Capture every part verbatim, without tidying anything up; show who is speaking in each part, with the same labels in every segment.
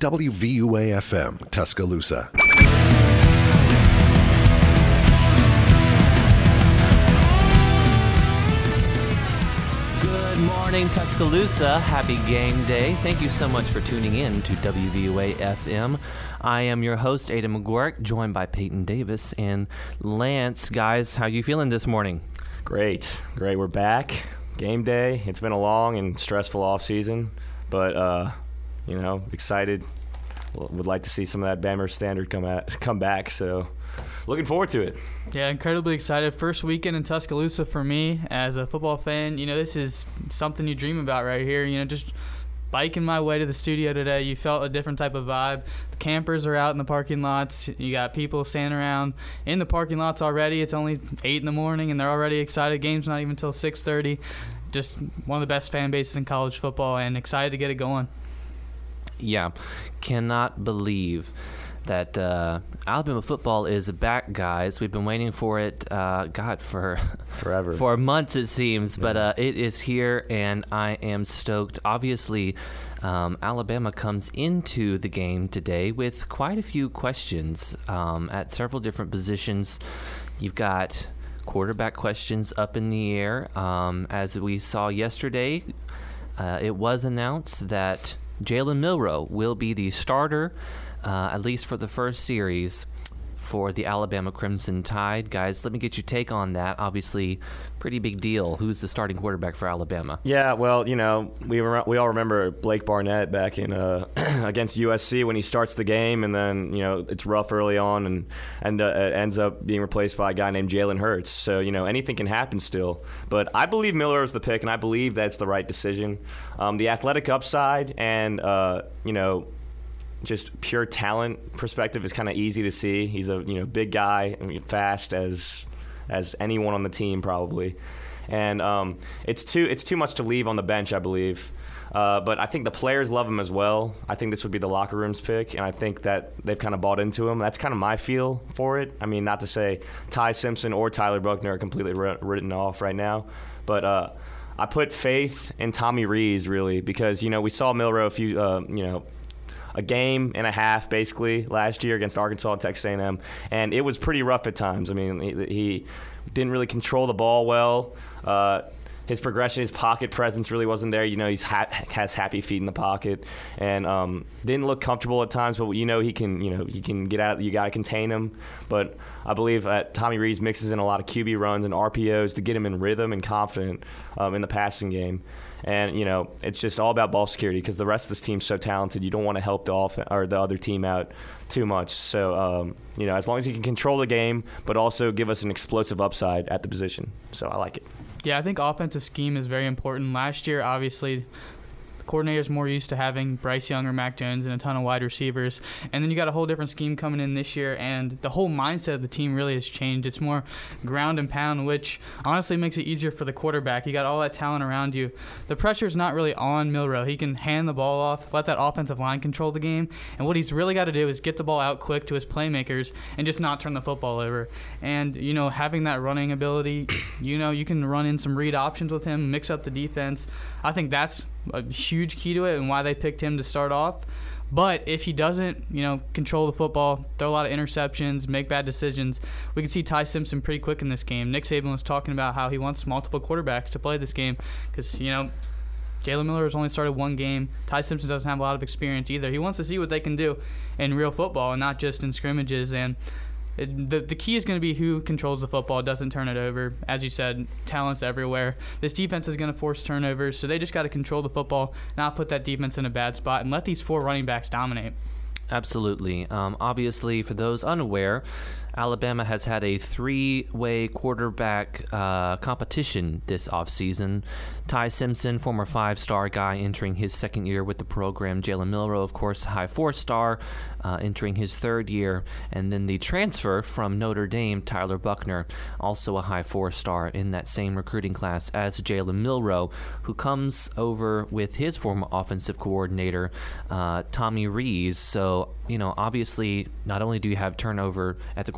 Speaker 1: W V U A F M, Tuscaloosa.
Speaker 2: Good morning, Tuscaloosa. Happy game day. Thank you so much for tuning in to W V U A F M. I am your host, Aidan McGuirk, joined by Peyton Davis and Lance. Guys, how you feeling this morning?
Speaker 3: Great. Great. We're back. Game day. It's been a long and stressful off season, but, uh, you know, excited. Would like to see some of that Bammer standard come at, come back, so looking forward to it.
Speaker 4: Yeah, incredibly excited. First weekend in Tuscaloosa for me as a football fan. You know, this is something you dream about right here. You know, just biking my way to the studio today, you felt a different type of vibe. The campers are out in the parking lots. You got people standing around in the parking lots already. It's only eight in the morning, and they're already excited. Game's not even until six thirty. Just one of the best fan bases in college football, and excited to get it going.
Speaker 2: Yeah, cannot believe that uh, Alabama football is back, guys. We've been waiting for it, uh, God, for
Speaker 3: forever,
Speaker 2: for months it seems,
Speaker 3: yeah.
Speaker 2: but uh, it is here, and I am stoked. Obviously, um, Alabama comes into the game today with quite a few questions um, at several different positions. You've got quarterback questions up in the air. Um, as we saw yesterday, uh, it was announced that Jalen Milroe will be the starter, uh, at least for the first series, for the Alabama Crimson Tide. Guys, let me get your take on that. Obviously, pretty big deal. Who's the starting quarterback for Alabama?
Speaker 3: Yeah, well, you know, we were, we all remember Blake Barnett back in uh, against U S C when he starts the game, and then, you know, it's rough early on, and and uh, it ends up being replaced by a guy named Jalen Hurts. So, you know, anything can happen still. But I believe Miller is the pick, and I believe that's the right decision. Um, the athletic upside and, uh, you know, just pure talent perspective is kind of easy to see. He's a you know big guy, I mean, fast as as anyone on the team probably, and um, it's too it's too much to leave on the bench, I believe. Uh, but I think the players love him as well. I think this would be the locker room's pick, and I think that they've kind of bought into him. That's kind of my feel for it. I mean, not to say Ty Simpson or Tyler Buchner are completely r- written off right now, but uh, I put faith in Tommy Rees really because you know we saw Milroe a few uh, you know. a game and a half basically last year against Arkansas and Texas A and M, and it was pretty rough at times. I mean, he, he didn't really control the ball well. Uh, his progression, his pocket presence really wasn't there. You know, he's ha- has happy feet in the pocket, and um, didn't look comfortable at times. But you know, he can, you know, he can get out. You got to contain him. But I believe that Tommy Rees mixes in a lot of Q B runs and R P Os to get him in rhythm and confident um, in the passing game. And, you know, it's just all about ball security because the rest of this team's so talented. You don't want to help the off- or the other team out too much. So, um, you know, as long as he can control the game but also give us an explosive upside at the position. So I like it.
Speaker 4: Yeah, I think offensive scheme is very important. Last year, obviously, coordinators more used to having Bryce Young or Mac Jones and a ton of wide receivers. And then you got a whole different scheme coming in this year, and the whole mindset of the team really has changed. It's more ground and pound, which honestly makes it easier for the quarterback. You got all that talent around you. The pressure's not really on Milroe. He can hand the ball off, let that offensive line control the game, and what he's really got to do is get the ball out quick to his playmakers and just not turn the football over. And, you know, having that running ability, you know, you can run in some read options with him, mix up the defense. I think that's a huge key to it and why they picked him to start off. But if he doesn't, you know, control the football, throw a lot of interceptions, make bad decisions, we can see Ty Simpson pretty quick in this game. Nick Saban was talking about how he wants multiple quarterbacks to play this game because, you know, Jalen Miller has only started one game. Ty Simpson doesn't have a lot of experience either. He wants to see what they can do in real football and not just in scrimmages. And It, the the key is going to be who controls the football, doesn't turn it over. As you said, talent's everywhere. This defense is going to force turnovers, so they just got to control the football, not put that defense in a bad spot, and let these four running backs dominate.
Speaker 2: Absolutely. Um, obviously, for those unaware, Alabama has had a three-way quarterback uh, competition this offseason. Ty Simpson, former five-star guy, entering his second year with the program. Jalen Milroe, of course, high four-star, uh, entering his third year. And then the transfer from Notre Dame, Tyler Buchner, also a high four-star in that same recruiting class as Jalen Milroe, who comes over with his former offensive coordinator, uh, Tommy Rees. So, you know, obviously, not only do you have turnover at the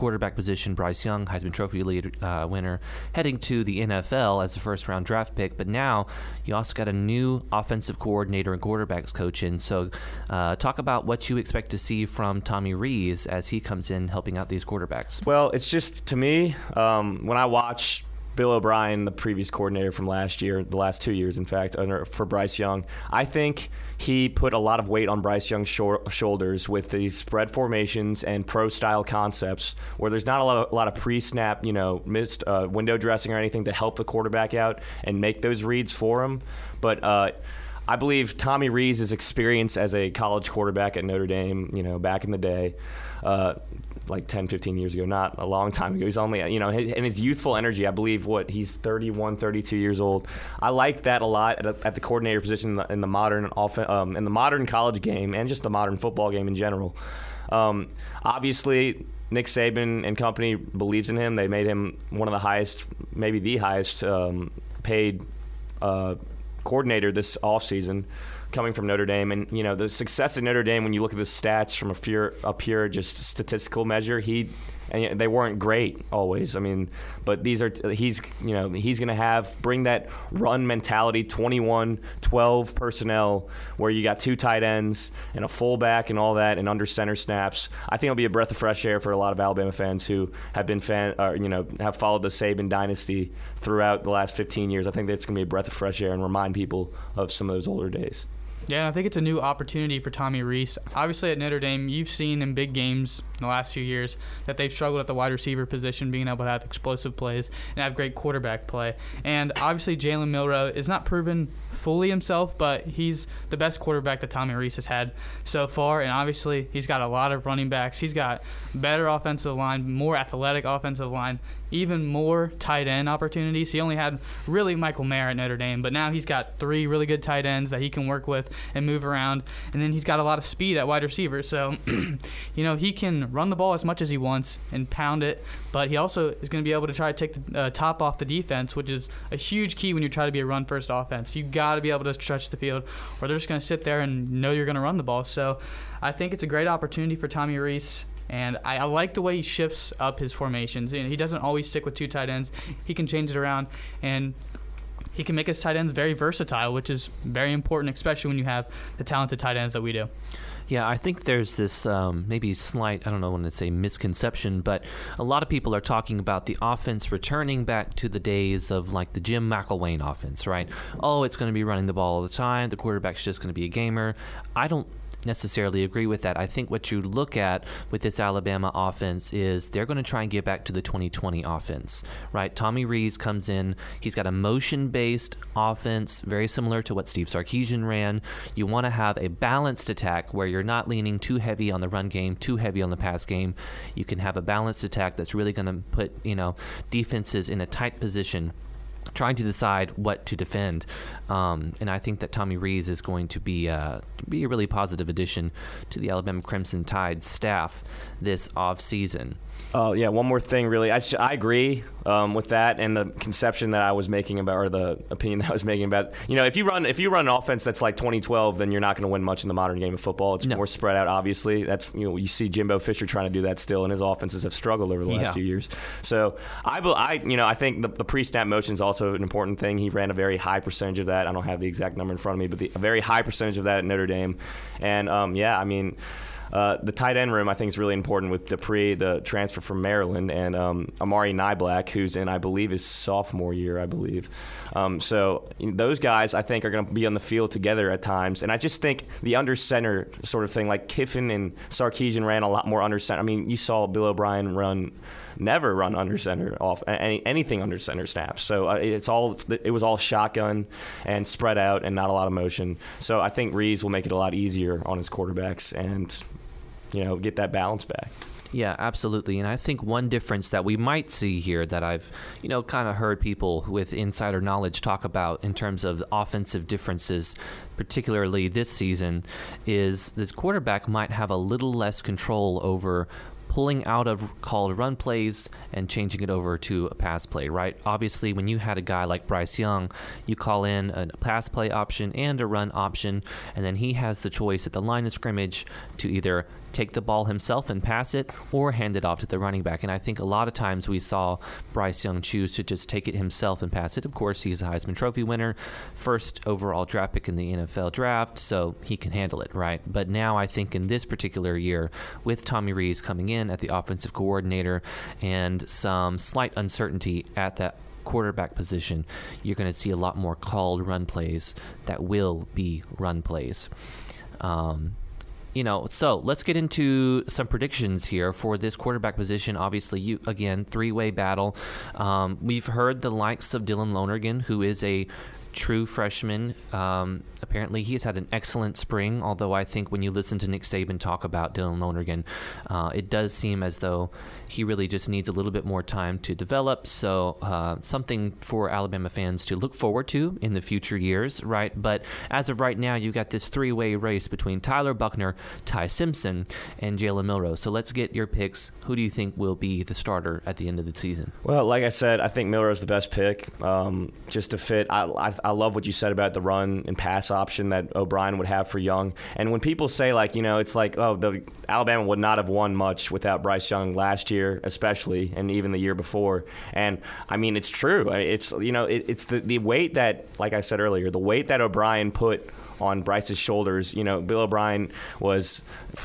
Speaker 2: quarterback position, Bryce Young, Heisman Trophy lead, uh, winner, heading to the N F L as a first-round draft pick. But now you also got a new offensive coordinator and quarterbacks coach in. So uh, talk about what you expect to see from Tommy Rees as he comes in helping out these quarterbacks.
Speaker 3: Well, it's just, to me, um, when I watch Bill O'Brien, the previous coordinator from last year, the last two years, in fact, under, for Bryce Young, I think he put a lot of weight on Bryce Young's shor- shoulders with these spread formations and pro-style concepts where there's not a lot of, a lot of pre-snap, you know, missed uh, window dressing or anything to help the quarterback out and make those reads for him. But uh, I believe Tommy Rees' experience as a college quarterback at Notre Dame, you know, back in the day, uh, like ten, fifteen years ago, not a long time ago. He's only, you know, and his youthful energy, I believe, what, he's thirty-one, thirty-two years old. I like that a lot at, a, at the coordinator position in the, in the modern off, um, in the modern college game and just the modern football game in general. Um, obviously, Nick Saban and company believes in him. They made him one of the highest, maybe the highest um, paid uh, coordinator this offseason, coming from Notre Dame. And, you know, the success at Notre Dame, when you look at the stats from a pure, a pure just statistical measure, he and they weren't great always. I mean, but these are he's you know he's going to have bring that run mentality, twenty-one twelve personnel where you got two tight ends and a fullback and all that and under center snaps. I think it'll be a breath of fresh air for a lot of Alabama fans who have been fan or you know have followed the Saban dynasty throughout the last fifteen years. I think that's going to be a breath of fresh air and remind people of some of those older days.
Speaker 4: Yeah, I think it's a new opportunity for Tommy Rees. Obviously, at Notre Dame, you've seen in big games in the last few years that they've struggled at the wide receiver position, being able to have explosive plays and have great quarterback play. And obviously, Jalen Milroe is not proven fully himself, but he's the best quarterback that Tommy Rees has had so far. And obviously, he's got a lot of running backs. He's got better offensive line, more athletic offensive line, even more tight end opportunities. He only had really Michael Mayer at Notre Dame, but now he's got three really good tight ends that he can work with and move around. And then he's got a lot of speed at wide receiver. So, you know, he can run the ball as much as he wants and pound it, but he also is going to be able to try to take the uh, top off the defense, which is a huge key when you try to be a run-first offense. You got to be able to stretch the field, or they're just going to sit there and know you're going to run the ball. So I think it's a great opportunity for Tommy Rees. And I, I like the way he shifts up his formations. You know, he doesn't always stick with two tight ends. He can change it around, and he can make his tight ends very versatile, which is very important, especially when you have the talented tight ends that we do.
Speaker 2: Yeah, I think there's this um, maybe slight, I don't know when to say misconception, but a lot of people are talking about the offense returning back to the days of like the Jim McElwain offense, right? Oh, it's going to be running the ball all the time. The quarterback's just going to be a gamer. I don't necessarily agree with that. I think what you look at with this Alabama offense is they're going to try and get back to the twenty twenty offense, right? Tommy Rees comes in. He's got a motion-based offense, very similar to what Steve Sarkisian ran. You want to have a balanced attack where you're not leaning too heavy on the run game, too heavy on the pass game. You can have a balanced attack that's really going to put, you know, defenses in a tight position, trying to decide what to defend. Um, and I think that Tommy Rees is going to be, uh, be a really positive addition to the Alabama Crimson Tide staff this offseason.
Speaker 3: Oh, yeah, one more thing, really. I, I agree um, with that and the conception that I was making about, or the opinion that I was making about, you know, if you run if you run an offense that's like twenty twelve, then you're not going to win much in the modern game of football. It's no. more spread out, obviously. That's, you know, you see Jimbo Fisher trying to do that still, and his offenses have struggled over the last
Speaker 2: yeah.
Speaker 3: few years. So, I, I you know, I think the, the pre-snap motion is also an important thing. He ran a very high percentage of that. I don't have the exact number in front of me, but the, a very high percentage of that at Notre Dame. And, um, yeah, I mean, Uh, the tight end room, I think, is really important with Dupree, the transfer from Maryland, and um, Amari Niblack, who's in, I believe, his sophomore year, I believe. Um, so you know, those guys, I think, are going to be on the field together at times. And I just think the under center sort of thing, like Kiffin and Sarkisian ran a lot more under center. I mean, you saw Bill O'Brien run, never run under center off any, anything under center snaps. So uh, it's all it was all shotgun and spread out and not a lot of motion. So I think Rees will make it a lot easier on his quarterbacks and, you know, get that balance back.
Speaker 2: Yeah, absolutely. And I think one difference that we might see here that I've, you know, kind of heard people with insider knowledge talk about in terms of the offensive differences, particularly this season, is this quarterback might have a little less control over pulling out of called run plays and changing it over to a pass play, right? Obviously, when you had a guy like Bryce Young, you call in a pass play option and a run option, and then he has the choice at the line of scrimmage to either take the ball himself and pass it, or hand it off to the running back. And I think a lot of times we saw Bryce Young choose to just take it himself and pass it. Of course, he's a Heisman Trophy winner, first overall draft pick in the N F L draft, so he can handle it, right? But now I think in this particular year, with Tommy Rees coming in at the offensive coordinator and some slight uncertainty at that quarterback position, you're going to see a lot more called run plays that will be run plays. Um, you know, so let's get into some predictions here for this quarterback position. Obviously, you again, three-way battle. Um, we've heard the likes of Dylan Lonergan, who is a true freshman. Um, apparently, he has had an excellent spring, although I think when you listen to Nick Saban talk about Dylan Lonergan, uh, it does seem as though he really just needs a little bit more time to develop. So uh, something for Alabama fans to look forward to in the future years, right? But as of right now, you've got this three-way race between Tyler Buchner, Ty Simpson, and Jalen Milroe. So let's get your picks. Who do you think will be the starter at the end of the season?
Speaker 3: Well, like I said, I think Milroe's the best pick, um, just to fit. I, I, I love what you said about the run and pass option that O'Brien would have for Young. And when people say, like, you know, it's like, oh, the Alabama would not have won much without Bryce Young last year, especially, and even the year before. And, I mean, it's true. It's, you know, it, it's the, the weight that, like I said earlier, the weight that O'Brien put on Bryce's shoulders. You know, Bill O'Brien was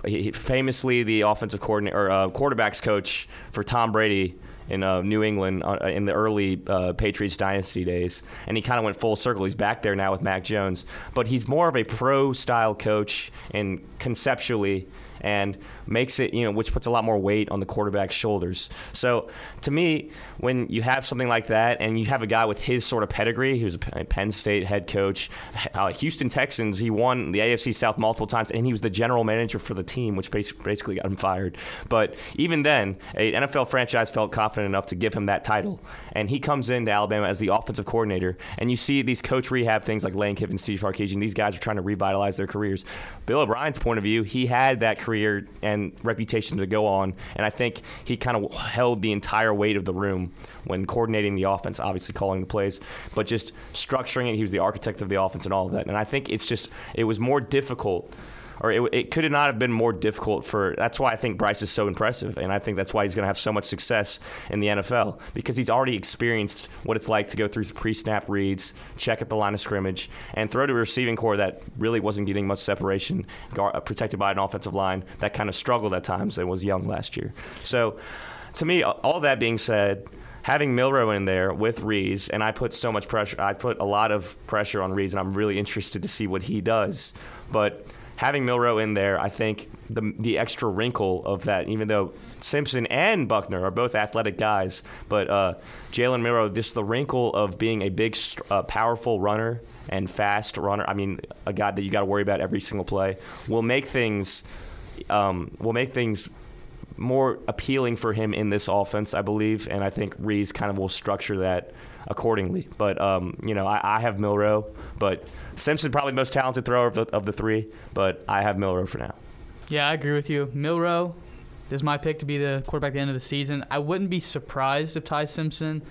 Speaker 3: famously the offensive coordinator or uh, quarterbacks coach for Tom Brady in uh, New England uh, in the early uh, Patriots dynasty days, and he kind of went full circle. He's back there now with Mac Jones, but he's more of a pro-style coach, and conceptually, and makes it, you know, which puts a lot more weight on the quarterback's shoulders. So to me, when you have something like that and you have a guy with his sort of pedigree, he was a Penn State head coach, uh, Houston Texans, he won the A F C South multiple times, and he was the general manager for the team, which basically got him fired. But even then, an N F L franchise felt confident enough to give him that title. And he comes into Alabama as the offensive coordinator, and you see these coach rehab things like Lane Kiffin, Steve Sarkisian, these guys are trying to revitalize their careers. Bill O'Brien's point of view, he had that career and reputation to go on, and I think he kind of held the entire weight of the room when coordinating the offense, obviously calling the plays, but just structuring it. He was the architect of the offense and all of that, and I think it's just it was more difficult, or it, it could not have been more difficult for. That's why I think Bryce is so impressive, and I think that's why he's going to have so much success in the N F L, because he's already experienced what it's like to go through pre-snap reads, check at the line of scrimmage, and throw to a receiving core that really wasn't getting much separation, protected by an offensive line that kind of struggled at times and was young last year. So, to me, all that being said, having Milroe in there with Rees, and I put so much pressure, I put a lot of pressure on Rees, and I'm really interested to see what he does. But having Milroe in there, I think the the extra wrinkle of that, even though Simpson and Buchner are both athletic guys, but uh, Jalen Milroe, just the wrinkle of being a big, uh, powerful runner and fast runner, I mean, a guy that you got to worry about every single play, will make things um, will make things more appealing for him in this offense, I believe, and I think Rees kind of will structure that accordingly. But, um, you know, I, I have Milroe, but Simpson probably the most talented thrower of the, of the three, but I have Milroe for now.
Speaker 4: Yeah, I agree with you. Milroe is my pick to be the quarterback at the end of the season. I wouldn't be surprised if Ty Simpson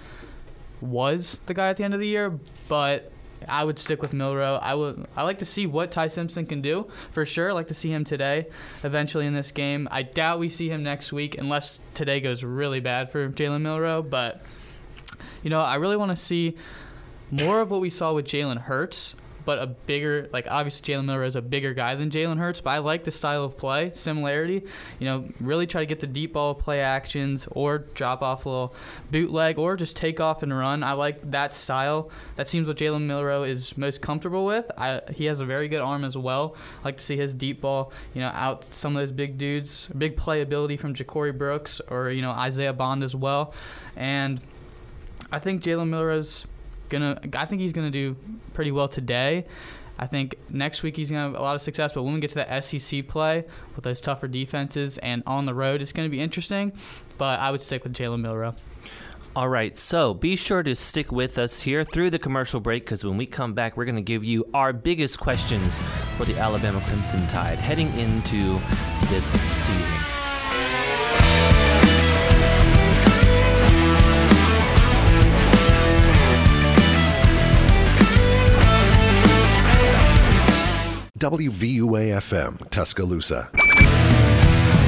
Speaker 4: was the guy at the end of the year, but I would stick with Milroe. I would. I like to see what Ty Simpson can do, for sure. I like to see him today, eventually in this game. I doubt we see him next week unless today goes really bad for Jalen Milroe, but you know, I really want to see more of what we saw with Jalen Hurts, but a bigger, like obviously Jalen Milroe is a bigger guy than Jalen Hurts, but I like the style of play, similarity. You know, really try to get the deep ball play actions or drop off a little bootleg or just take off and run. I like that style. That seems what Jalen Milroe is most comfortable with. I, he has a very good arm as well. I like to see his deep ball, you know, out some of those big dudes, big playability from Ja'Cory Brooks or, you know, Isaiah Bond as well. And I think Jalen Milroe's gonna. I think he's gonna do pretty well today. I think next week he's gonna have a lot of success. But when we get to the S E C play with those tougher defenses and on the road, it's gonna be interesting. But I would stick with Jalen Milroe.
Speaker 2: All right, so be sure to stick with us here through the commercial break, because when we come back, we're going to give you our biggest questions for the Alabama Crimson Tide heading into this season.
Speaker 1: W V U A F M, Tuscaloosa.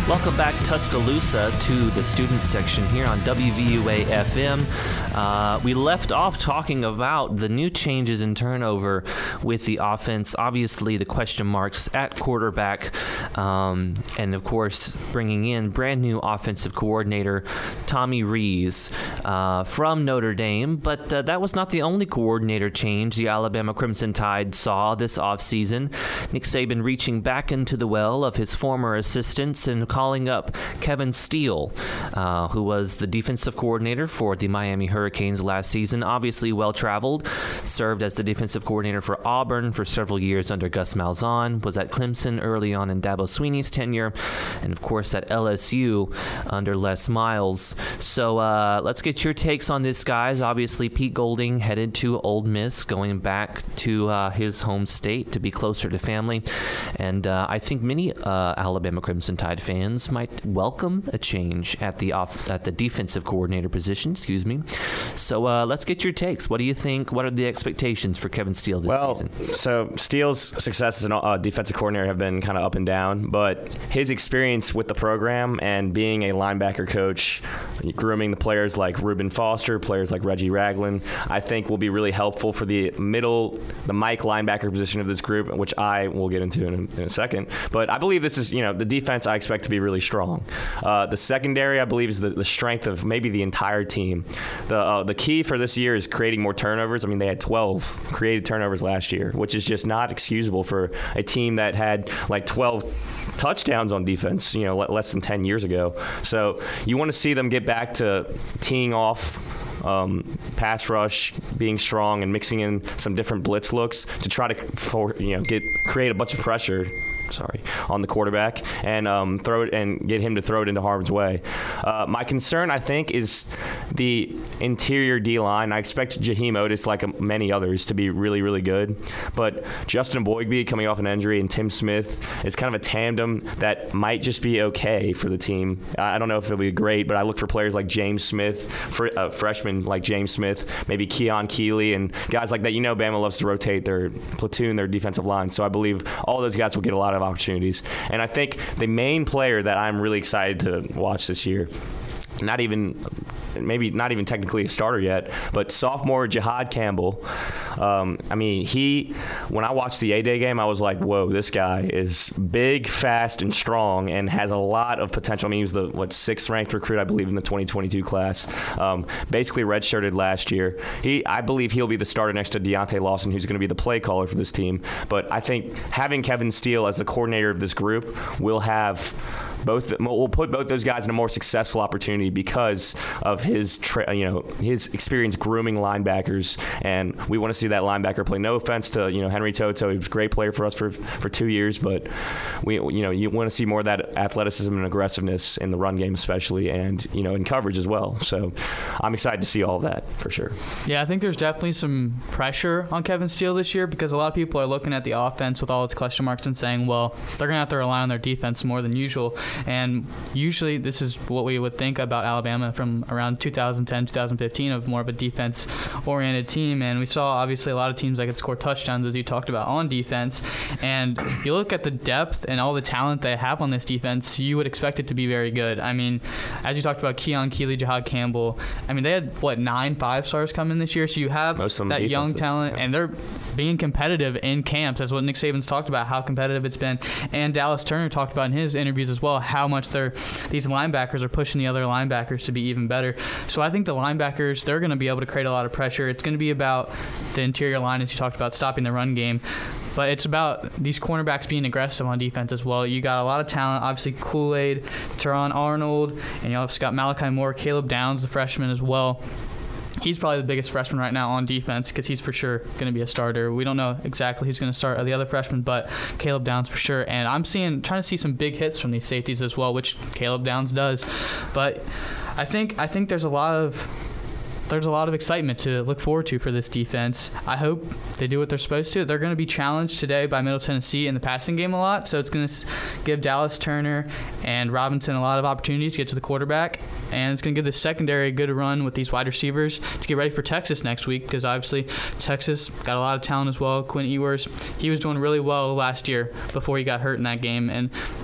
Speaker 2: Welcome back, Tuscaloosa, to the student section here on W V U A F M. Uh, we left off talking about the new changes in turnover with the offense. Obviously, the question marks at quarterback, um, and of course, bringing in brand new offensive coordinator Tommy Rees uh, from Notre Dame. But uh, that was not the only coordinator change the Alabama Crimson Tide saw this offseason. Nick Saban reaching back into the well of his former assistants and calling up Kevin Steele, uh, who was the defensive coordinator for the Miami Hurricanes last season. Obviously well-traveled, served as the defensive coordinator for Auburn for several years under Gus Malzahn, was at Clemson early on in Dabo Swinney's tenure, and of course at L S U under Les Miles. So uh, let's get your takes on this, guys. Obviously, Pete Golding headed to Ole Miss, going back to uh, his home state to be closer to family, and uh, I think many uh, Alabama Crimson Tide fans might welcome a change at the off at the defensive coordinator position. Excuse me. So uh, let's get your takes. What do you think? What are the expectations for Kevin Steele this
Speaker 3: well,
Speaker 2: season?
Speaker 3: Well, so Steele's success as a uh, defensive coordinator have been kind of up and down, but his experience with the program and being a linebacker coach, grooming the players like Reuben Foster, players like Reggie Ragland, I think will be really helpful for the middle, the Mike linebacker position of this group, which I will get into in a, in a second. But I believe this is, you know, the defense I expect to be really strong. Uh, the secondary, I believe, is the, the strength of maybe the entire team. The uh, the key for this year is creating more turnovers. I mean, they had twelve created turnovers last year, which is just not excusable for a team that had like twelve touchdowns on defense, you know, less than ten years ago. So you want to see them get back to teeing off, Um, pass rush, being strong, and mixing in some different blitz looks to try to for, you know get create a bunch of pressure. Sorry, on the quarterback and um, throw it and get him to throw it into harm's way. Uh, my concern, I think, is the interior D line. I expect Jaheim Otis, like many others, to be really, really good. But Justin Boygby coming off an injury and Tim Smith is kind of a tandem that might just be okay for the team. I don't know if it'll be great, but I look for players like James Smith, for uh, freshmen like James Smith, maybe Keon Keeley, and guys like that. You know, Bama loves to rotate their platoon, their defensive line. So I believe all those guys will get a lot of opportunities. And I think the main player that I'm really excited to watch this year, not even maybe not even technically a starter yet, but sophomore Jihad Campbell. Um, I mean, he, when I watched the A-Day game, I was like, whoa, this guy is big, fast, and strong and has a lot of potential. I mean, he was the, what, sixth ranked recruit, I believe, in the twenty twenty-two class. Um, basically redshirted last year. He, I believe he'll be the starter next to Deontay Lawson, who's going to be the play caller for this team. But I think having Kevin Steele as the coordinator of this group will have both, we'll put both those guys in a more successful opportunity because of his, tra- you know, his experience grooming linebackers, and we want to see that linebacker play. No offense to, you know, Henry Toto, he was a great player for us for for two years, but we, you know, you want to see more of that athleticism and aggressiveness in the run game, especially, and you know, in coverage as well. So I'm excited to see all of that for sure.
Speaker 4: Yeah, I think there's definitely some pressure on Kevin Steele this year because a lot of people are looking at the offense with all its question marks and saying, well, they're going to have to rely on their defense more than usual. And usually this is what we would think about Alabama from around two thousand ten, two thousand fifteen, of more of a defense-oriented team. And we saw, obviously, a lot of teams that could score touchdowns, as you talked about, on defense. And you look at the depth and all the talent they have on this defense, you would expect it to be very good. I mean, as you talked about, Keon Keeley, Jihad Campbell, I mean, they had, what, nine five-stars coming this year? So you have that young talent, yeah. And they're being competitive in camps. That's what Nick Saban's talked about, how competitive it's been. And Dallas Turner talked about in his interviews as well how much they're these linebackers are pushing the other linebackers to be even better. So I think the linebackers, they're going to be able to create a lot of pressure. It's going to be about the interior line, as you talked about, stopping the run game. But it's about these cornerbacks being aggressive on defense as well. You got a lot of talent, obviously Kool-Aid, Teron Arnold, and you also got Malachi Moore, Caleb Downs, the freshman as well. He's probably the biggest freshman right now on defense because he's for sure going to be a starter. We don't know exactly who's going to start of the other freshmen, but Caleb Downs for sure. And I'm seeing, trying to see some big hits from these safeties as well, which Caleb Downs does. But I think I think there's a lot of there's a lot of excitement to look forward to for this defense. I hope they do what they're supposed to. They're going to be challenged today by Middle Tennessee in the passing game a lot, so it's going to give Dallas Turner and Robinson a lot of opportunities to get to the quarterback, and it's going to give the secondary a good run with these wide receivers to get ready for Texas next week, because obviously Texas got a lot of talent as well. Quinn Ewers, he was doing really well last year before he got hurt in that game, and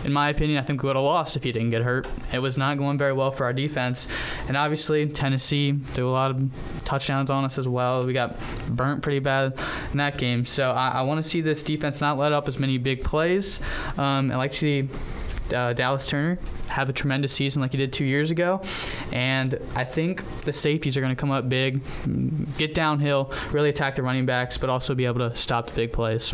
Speaker 4: in my opinion, I think we would have lost if he didn't get hurt. It was not going very well for our defense. And obviously, Tennessee threw a lot of touchdowns on us as well. We got burnt pretty bad in that game. So I, I want to see this defense not let up as many big plays. Um, I like to see uh, Dallas Turner have a tremendous season like he did two years ago. And I think the safeties are going to come up big, get downhill, really attack the running backs, but also be able to stop the big plays.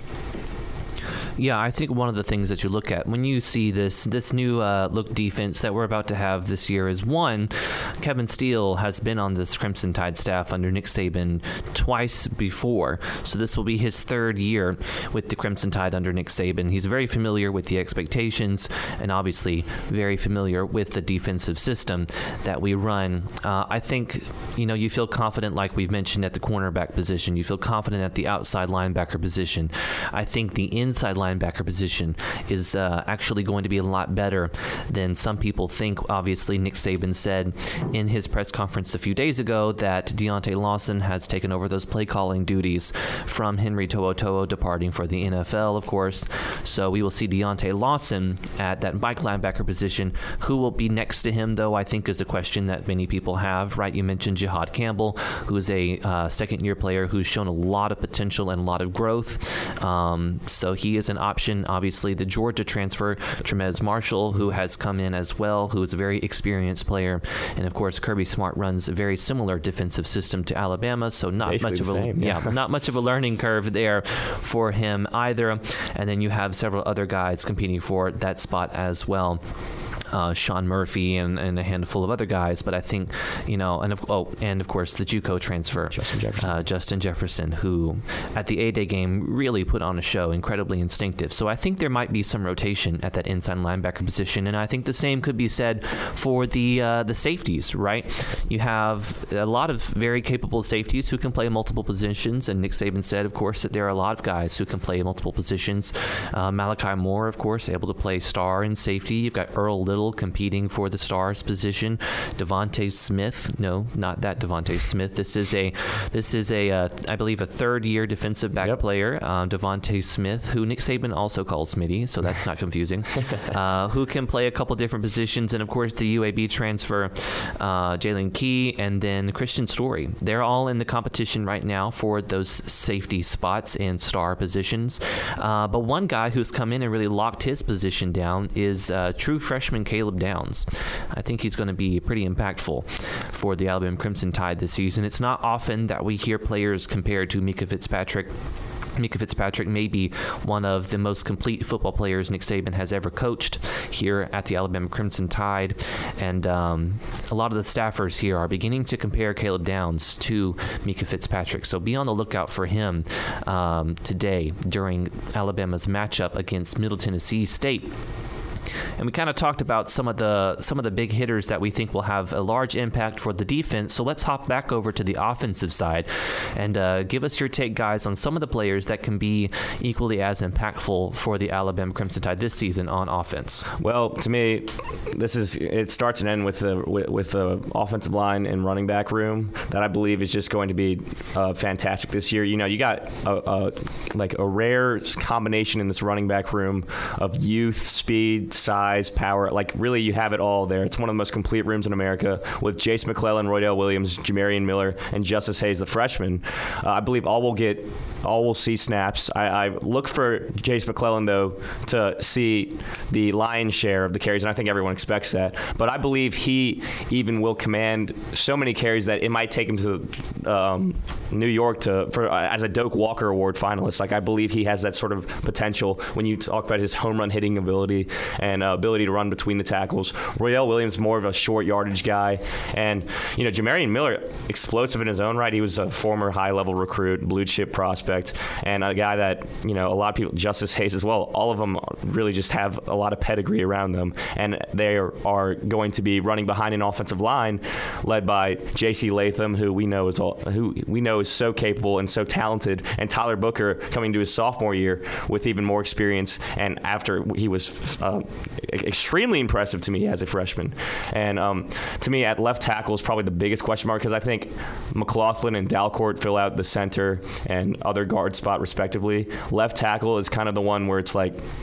Speaker 2: Yeah, I think one of the things that you look at when you see this this new uh, look defense that we're about to have this year is, one, Kevin Steele has been on this Crimson Tide staff under Nick Saban twice before. So this will be his third year with the Crimson Tide under Nick Saban. He's very familiar with the expectations and obviously very familiar with the defensive system that we run. Uh, I think, you know, you feel confident, like we've mentioned, at the cornerback position. You feel confident at the outside linebacker position. I think the inside linebacker position is uh, actually going to be a lot better than some people think. Obviously, Nick Saban said in his press conference a few days ago that Deontay Lawson has taken over those play calling duties from Henry To'oTo'o departing for the N F L, of course. So we will see Deontay Lawson at that bike linebacker position. Who will be next to him, though, I think is a question that many people have, right? You mentioned Jihad Campbell, who is a uh, second-year player who's shown a lot of potential and a lot of growth. Um, so he is an option. Obviously, the Georgia transfer, Tremez Marshall, who has come in as well, who is a very experienced player. And of course, Kirby Smart runs a very similar defensive system to Alabama, so not
Speaker 3: Basically
Speaker 2: much of a
Speaker 3: same, yeah.
Speaker 2: yeah, not much of a learning curve there for him either. And then you have several other guys competing for that spot as well. Uh, Sean Murphy and, and a handful of other guys, but I think, you know, and of oh, and of course the JUCO transfer,
Speaker 3: Justin Jefferson,
Speaker 2: uh, Justin Jefferson, who at the A-Day game really put on a show, incredibly instinctive. So I think there might be some rotation at that inside linebacker position, and I think the same could be said for the uh, the safeties. Right, you have a lot of very capable safeties who can play multiple positions, and Nick Saban said, of course, that there are a lot of guys who can play multiple positions. Uh, Malachi Moore, of course, able to play star and safety. You've got Earl Little competing for the stars position. Devontae Smith, no, not that Devontae Smith. This is a, this is a, uh, I believe, a third-year defensive back
Speaker 3: yep.
Speaker 2: player, um, Devontae Smith, who Nick Saban also calls Smitty, so that's not confusing. uh, who can play a couple different positions, and of course the U A B transfer, uh, Jalen Key, and then Christian Story. They're all in the competition right now for those safety spots and star positions. Uh, but one guy who's come in and really locked his position down is uh, true freshman Caleb Downs. I think he's going to be pretty impactful for the Alabama Crimson Tide this season. It's not often that we hear players compared to Mika Fitzpatrick. Mika Fitzpatrick may be one of the most complete football players Nick Saban has ever coached here at the Alabama Crimson Tide. And um, a lot of the staffers here are beginning to compare Caleb Downs to Mika Fitzpatrick. So be on the lookout for him um, today during Alabama's matchup against Middle Tennessee State. And we kind of talked about some of the some of the big hitters that we think will have a large impact for the defense. So let's hop back over to the offensive side and uh, give us your take, guys, on some of the players that can be equally as impactful for the Alabama Crimson Tide this season on offense.
Speaker 3: Well, to me, this is it starts and ends with the with, with the offensive line and running back room that I believe is just going to be uh, fantastic this year. You know, you got a, a like a rare combination in this running back room of youth, speed, size, power. Like, really, you have it all there. It's one of the most complete rooms in America with Jace McClellan, Roydell Williams, Jamarian Miller, and Justice Hayes, the freshman. Uh, I believe all will get, all will see snaps. I, I look for Jace McClellan, though, to see the lion's share of the carries, and I think everyone expects that. But I believe he even will command so many carries that it might take him to um, New York to for uh, as a Doak Walker Award finalist. Like, I believe he has that sort of potential when you talk about his home run hitting ability and uh, ability to run between the tackles. Roydell Williams, more of a short yardage guy. And, you know, Jamarian Miller, explosive in his own right. He was a former high-level recruit, blue chip prospect, and a guy that, you know, a lot of people, Justice Hayes as well, all of them really just have a lot of pedigree around them. And they are, are going to be running behind an offensive line led by J C Latham, who we know is all, who we know is so capable and so talented, and Tyler Booker coming to his sophomore year with even more experience. And after he was uh, extremely impressive to me as a freshman. And um, to me, at left tackle is probably the biggest question mark, because I think McLaughlin and Dalcourt fill out the center and other guard spot respectively. Left tackle is kind of the one where it's like,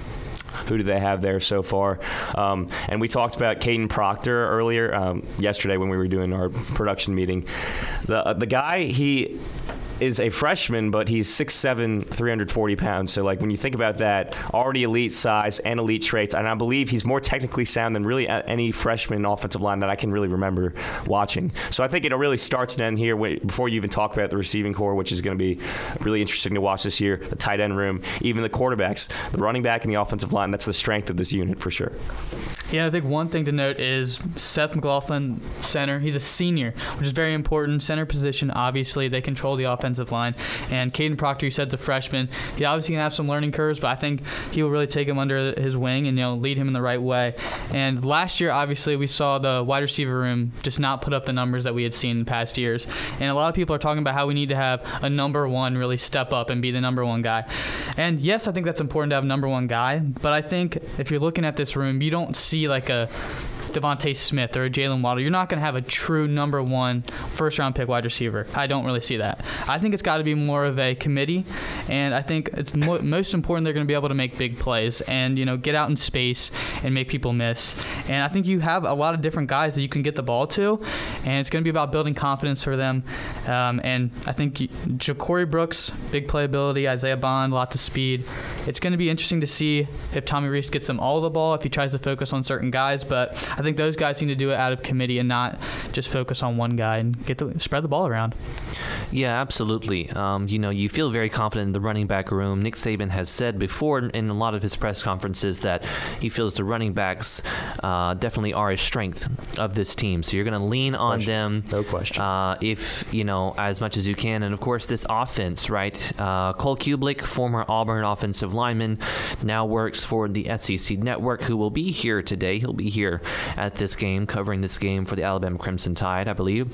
Speaker 3: who do they have there so far? Um, and we talked about Caden Proctor earlier um, yesterday when we were doing our production meeting. The uh, the guy, he is a freshman, but he's six seven, three hundred forty pounds. So, like, when you think about that, already elite size and elite traits, and I believe he's more technically sound than really any freshman offensive line that I can really remember watching. So I think it really starts and ends here before you even talk about the receiving core, which is going to be really interesting to watch this year, the tight end room, even the quarterbacks, the running back and the offensive line. That's the strength of this unit for sure.
Speaker 4: Yeah, I think one thing to note is Seth McLaughlin, center. He's a senior, which is very important. Center position, obviously, they control the offensive line. And Caden Proctor, you said, the freshman, he obviously can have some learning curves, but I think he will really take him under his wing and, you know, lead him in the right way. And last year, obviously, we saw the wide receiver room just not put up the numbers that we had seen in past years. And a lot of people are talking about how we need to have a number one really step up and be the number one guy. And yes, I think that's important to have a number one guy, but I think if you're looking at this room, you don't see like a Devontae Smith or a Jalen Waddle. You're not going to have a true number one first-round pick wide receiver. I don't really see that. I think it's got to be more of a committee, and I think it's mo- most important they're going to be able to make big plays and, you know, get out in space and make people miss. And I think you have a lot of different guys that you can get the ball to, and it's going to be about building confidence for them. Um, and I think Ja'Cory Brooks, big playability, Isaiah Bond, lots of speed. It's going to be interesting to see if Tommy Rees gets them all the ball, if he tries to focus on certain guys, but I think those guys need to do it out of committee and not just focus on one guy and get the spread the ball around.
Speaker 2: Yeah, absolutely. Um, you know, you feel very confident in the running back room. Nick Saban has said before in a lot of his press conferences that he feels the running backs uh, definitely are a strength of this team. So you're going to lean on
Speaker 3: question.
Speaker 2: them.
Speaker 3: No question.
Speaker 2: Uh, if, you know, as much as you can. And, of course, this offense, right? Uh, Cole Kublik, former Auburn offensive lineman, now works for the S E C Network, who will be here today. He'll be here at this game, covering this game for the Alabama Crimson Tide, I believe.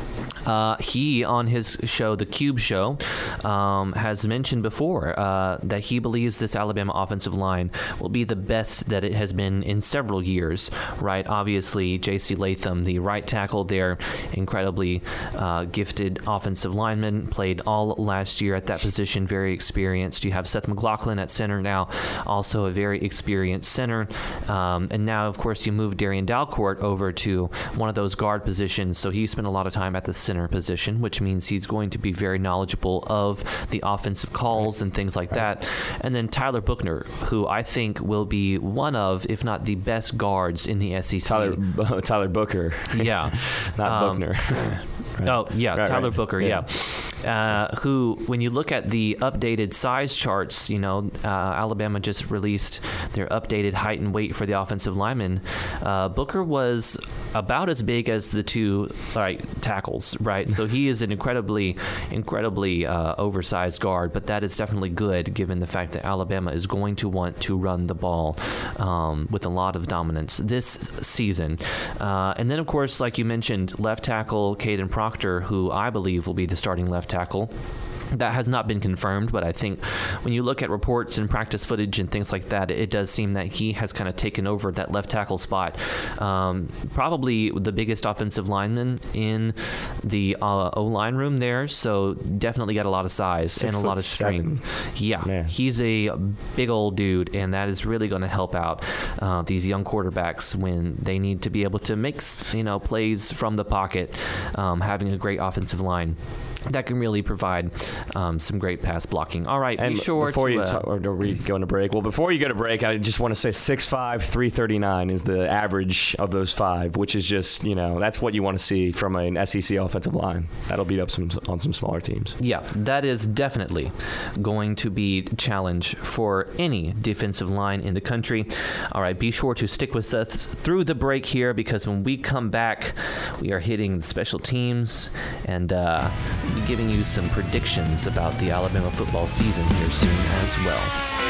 Speaker 2: Uh, he, on his show, The Cube Show, um, has mentioned before uh, that he believes this Alabama offensive line will be the best that it has been in several years, right? Obviously, J C Latham, the right tackle there, incredibly uh, gifted offensive lineman, played all last year at that position, very experienced. You have Seth McLaughlin at center now, also a very experienced center. Um, and now, of course, you move Darian Dalcourt over to one of those guard positions, so he spent a lot of time at the center position, which means he's going to be very knowledgeable of the offensive calls and things like that. And then Tyler Buchner, who I think will be one of, if not the best guards in the S E C.
Speaker 3: Tyler, uh, Tyler Booker.
Speaker 2: Yeah.
Speaker 3: Not
Speaker 2: um,
Speaker 3: Buchner. Right.
Speaker 2: Oh, yeah,
Speaker 3: right,
Speaker 2: Tyler
Speaker 3: right.
Speaker 2: Booker, yeah. yeah. Uh, who, when you look at the updated size charts, you know, uh, Alabama just released their updated height and weight for the offensive linemen. Uh, Booker was about as big as the two like, tackles, right? So he is an incredibly, incredibly uh, oversized guard, but that is definitely good given the fact that Alabama is going to want to run the ball um, with a lot of dominance this season. Uh, and then, of course, like you mentioned, left tackle Caden Proctor, who I believe will be the starting left tackle. That has not been confirmed, but I think when you look at reports and practice footage and things like that, it does seem that he has kind of taken over that left tackle spot. Um, probably the biggest offensive lineman in the uh, O-line room there, so definitely got a lot of size
Speaker 3: Six
Speaker 2: and a lot of strength.
Speaker 3: Seven.
Speaker 2: Yeah,
Speaker 3: Man.
Speaker 2: He's a big old dude, and that is really going to help out uh, these young quarterbacks when they need to be able to make, you know, plays from the pocket, um, having a great offensive line that can really provide um, some great pass blocking. All right,
Speaker 3: and
Speaker 2: be sure
Speaker 3: before
Speaker 2: to...
Speaker 3: you
Speaker 2: Uh,
Speaker 3: talk, or are we going to break? Well, before you go to break, I just want to say six five, three thirty-nine is the average of those five, which is just, you know, that's what you want to see from an S E C offensive line. That'll beat up some on some smaller teams.
Speaker 2: Yeah, that is definitely going to be a challenge for any defensive line in the country. All right, be sure to stick with us through the break here, because when we come back, we are hitting the special teams and uh, giving you some predictions about the Alabama football season here soon as well.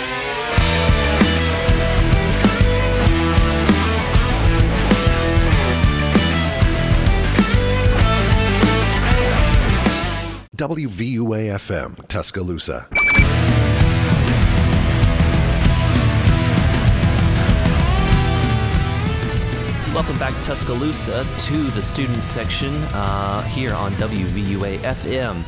Speaker 1: W V U A F M, Tuscaloosa.
Speaker 2: Welcome back, Tuscaloosa, to the student section uh, here on W V U A F M.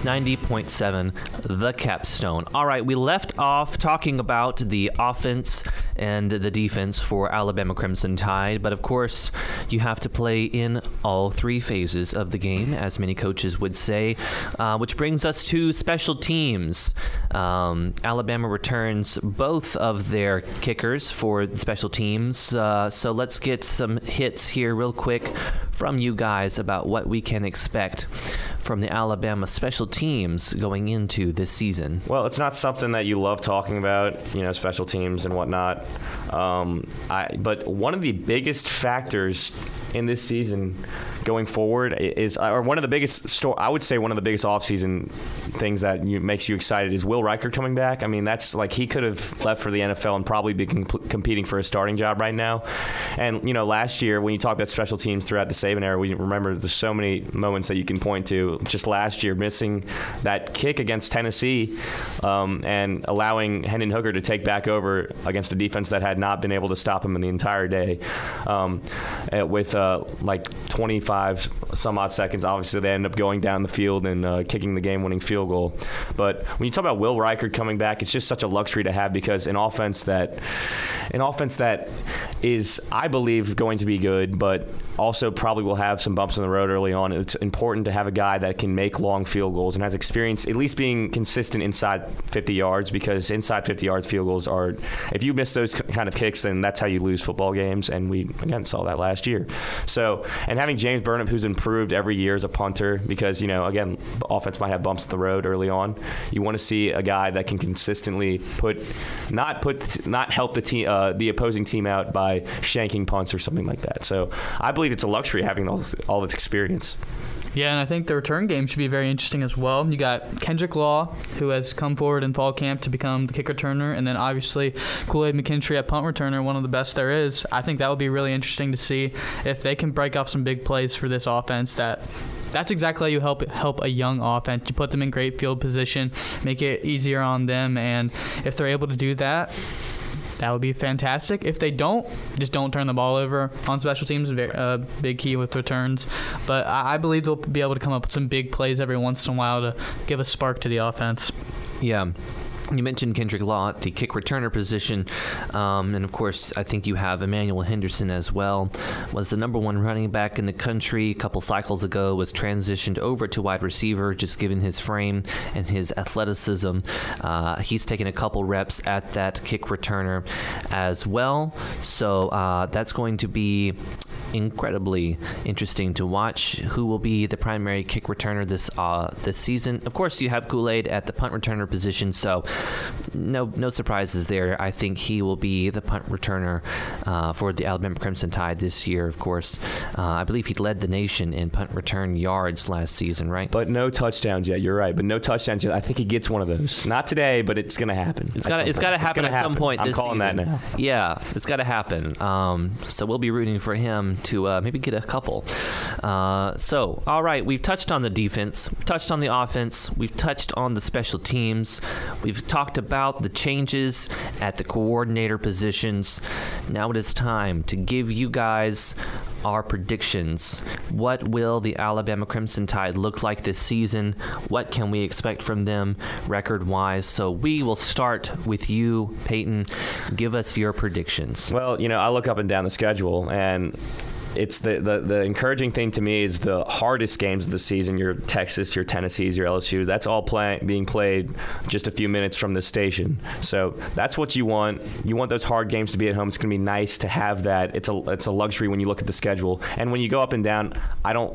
Speaker 2: ninety point seven The Capstone. All right, we left off talking about the offense and the defense for Alabama Crimson Tide, but of course, you have to play in all three phases of the game, as many coaches would say, uh, which brings us to special teams. Um, Alabama returns both of their kickers for the special teams, uh, so let's get some hits here real quick from you guys about what we can expect from the Alabama special teams going into this season.
Speaker 3: Well, it's not something that you love talking about, you know, special teams and whatnot. Um, I, but one of the biggest factors in this season going forward is, or one of the biggest, sto- I would say one of the biggest offseason things that you, makes you excited is Will Reichard coming back. I mean, that's like he could have left for the N F L and probably be comp- competing for a starting job right now. And, you know, last year when you talk about special teams throughout the Saban era, we remember there's so many moments that you can point to. Just last year, missing that kick against Tennessee um, and allowing Hendon Hooker to take back over against a defense that had not been able to stop him in the entire day. Um, with uh, like twenty-five some odd seconds, obviously they end up going down the field and uh, kicking the game-winning field goal. But when you talk about Will Reichard coming back, it's just such a luxury to have, because an offense that, an offense that is, I believe, going to be good, but also probably will have some bumps in the road early on. It's important to have a guy that can make long field goals and has experience at least being consistent inside fifty yards, because inside fifty yards field goals are, if you miss those kind of kicks, then that's how you lose football games, and we again saw that last year. So, and having James Burnham, who's improved every year as a punter, because, you know, again, the offense might have bumps in the road early on. You want to see a guy that can consistently put, not put, not help the team, uh, the opposing team out by shanking punts or something like that. So, I believe it's a luxury having all this, all this experience.
Speaker 4: Yeah, and I think the return game should be very interesting as well. You got Kendrick Law, who has come forward in fall camp to become the kick returner, and then obviously Kool-Aid McKinstry at punt returner, one of the best there is. I think that would be really interesting to see if they can break off some big plays for this offense. That That's exactly how you help help a young offense. You put them in great field position, make it easier on them, and if they're able to do that, that would be fantastic. If they don't, just don't turn the ball over on special teams. A uh, big key with returns. But I, I believe they'll be able to come up with some big plays every once in a while to give a spark to the offense.
Speaker 2: Yeah. You mentioned Kendrick Law at the kick returner position, um, and of course, I think you have Emmanuel Henderson as well. Was the number one running back in the country a couple cycles ago, was transitioned over to wide receiver, just given his frame and his athleticism. Uh, he's taken a couple reps at that kick returner as well, so uh, that's going to be incredibly interesting to watch. Who will be the primary kick returner this uh, this season? Of course, you have Kool-Aid at the punt returner position, so no no surprises there. I think he will be the punt returner uh, for the Alabama Crimson Tide this year. Of course, uh, I believe he led the nation in punt return yards last season, right?
Speaker 3: But no touchdowns yet. You're right, but no touchdowns yet. I think he gets one of those. Not today, but it's going to happen.
Speaker 2: It's got it's got to happen at
Speaker 3: happen.
Speaker 2: some point.
Speaker 3: I'm
Speaker 2: this
Speaker 3: calling
Speaker 2: season.
Speaker 3: that now.
Speaker 2: Yeah, it's got to happen. Um, so we'll be rooting for him to uh, maybe get a couple. Uh, so, all right, we've touched on the defense, we've touched on the offense, we've touched on the special teams, we've talked about the changes at the coordinator positions. Now it is time to give you guys our predictions. What will the Alabama Crimson Tide look like this season? What can we expect from them record-wise? So we will start with you, Peyton. Give us your predictions.
Speaker 3: Well, you know, I look up and down the schedule, and it's the, the, the encouraging thing to me is the hardest games of the season, your Texas, your Tennessees, your L S U, that's all play, being played just a few minutes from this station. So that's what you want. You want those hard games to be at home. It's going to be nice to have that. It's a, it's a luxury when you look at the schedule. And when you go up and down, I don't...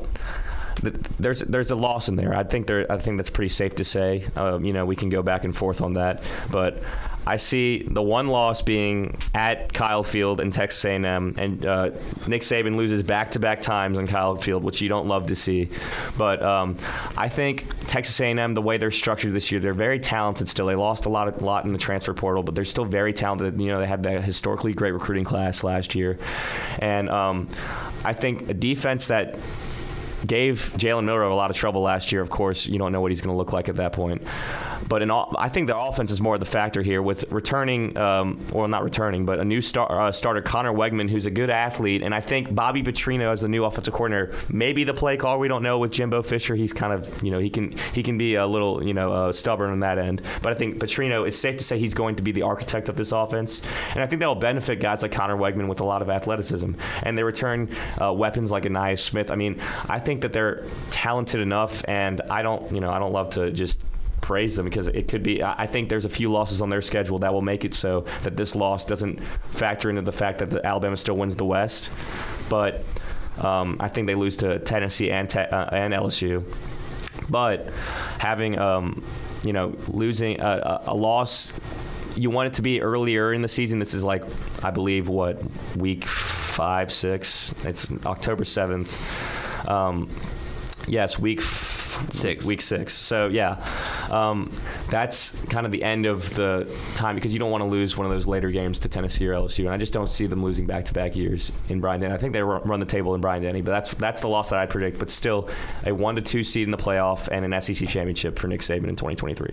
Speaker 3: There's there's a loss in there. I think there. I think that's pretty safe to say. Um, you know, we can go back and forth on that, but I see the one loss being at Kyle Field and Texas A and M, and uh, Nick Saban loses back-to-back times on Kyle Field, which you don't love to see. But um, I think Texas A and M, the way they're structured this year, they're very talented still. They lost a lot, a lot in the transfer portal, but they're still very talented. You know, they had that historically great recruiting class last year, and um, I think a defense that gave Jalen Milroe a lot of trouble last year. Of course, you don't know what he's going to look like at that point. But in all, I think the offense is more the factor here with returning, um, or not returning, but a new star, uh, starter, Connor Wegman, who's a good athlete. And I think Bobby Petrino as the new offensive coordinator, maybe the play call, we don't know with Jimbo Fisher. He's kind of, you know, he can he can be a little, you know, uh, stubborn on that end. But I think Petrino, is safe to say he's going to be the architect of this offense. And I think that will benefit guys like Connor Wegman with a lot of athleticism. And they return uh, weapons like Ainias Smith. I mean, I think that they're talented enough, and I don't, you know, I don't love to just praise them because it could be, I think there's a few losses on their schedule that will make it so that this loss doesn't factor into the fact that the Alabama still wins the West. But um, I think they lose to Tennessee and, te- uh, and L S U. But having, um, you know, losing a, a loss, you want it to be earlier in the season. This is like, I believe, what, week five, six? It's October seventh. Um, yes, week f-
Speaker 2: Six.
Speaker 3: Week six. So, yeah, um, that's kind of the end of the time because you don't want to lose one of those later games to Tennessee or L S U. And I just don't see them losing back-to-back years in Bryant-Denny. I think they run the table in Bryant-Denny, but that's that's the loss that I predict. But still, a one to two seed in the playoff and an S E C championship for Nick Saban in twenty twenty-three.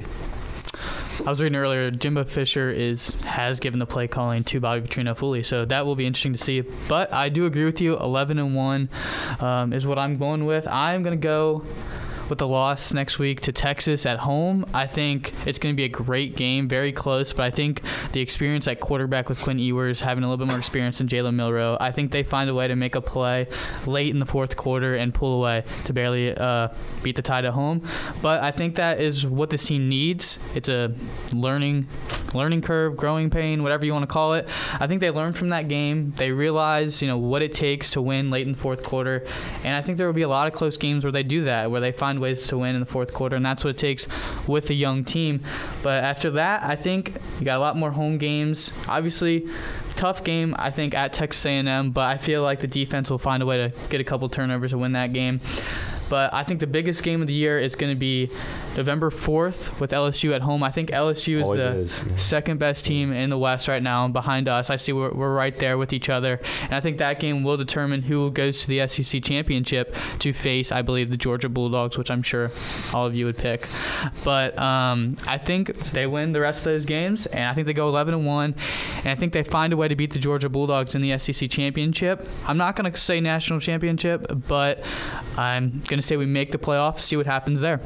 Speaker 4: I was reading earlier, Jimbo Fisher is has given the play calling to Bobby Petrino fully, so that will be interesting to see. But I do agree with you, eleven and one um, is what I'm going with. I'm going to go with the loss next week to Texas at home. I think it's going to be a great game, very close, but I think the experience at quarterback with Quinn Ewers, having a little bit more experience than Jalen Milroe, I think they find a way to make a play late in the fourth quarter and pull away to barely uh, beat the Tide at home. But I think that is what this team needs. It's a learning learning curve, growing pain, whatever you want to call it. I think they learned from that game. They realize, you know, what it takes to win late in the fourth quarter, and I think there will be a lot of close games where they do that, where they find ways to win in the fourth quarter, and that's what it takes with a young team. But after that, I think you got a lot more home games. Obviously, tough game, I think, at Texas A and M, but I feel like the defense will find a way to get a couple turnovers and win that game. But I think the biggest game of the year is going to be November fourth with L S U at home. I think L S U is
Speaker 3: Always
Speaker 4: the
Speaker 3: is, yeah.
Speaker 4: second best team in the West right now behind us. I see we're, we're right there with each other. And I think that game will determine who goes to the S E C championship to face, I believe, the Georgia Bulldogs, which I'm sure all of you would pick. But um, I think they win the rest of those games, and I think they go eleven and one. And I think they find a way to beat the Georgia Bulldogs in the S E C championship. I'm not going to say national championship, but I'm going to say we make the playoffs, see what happens there.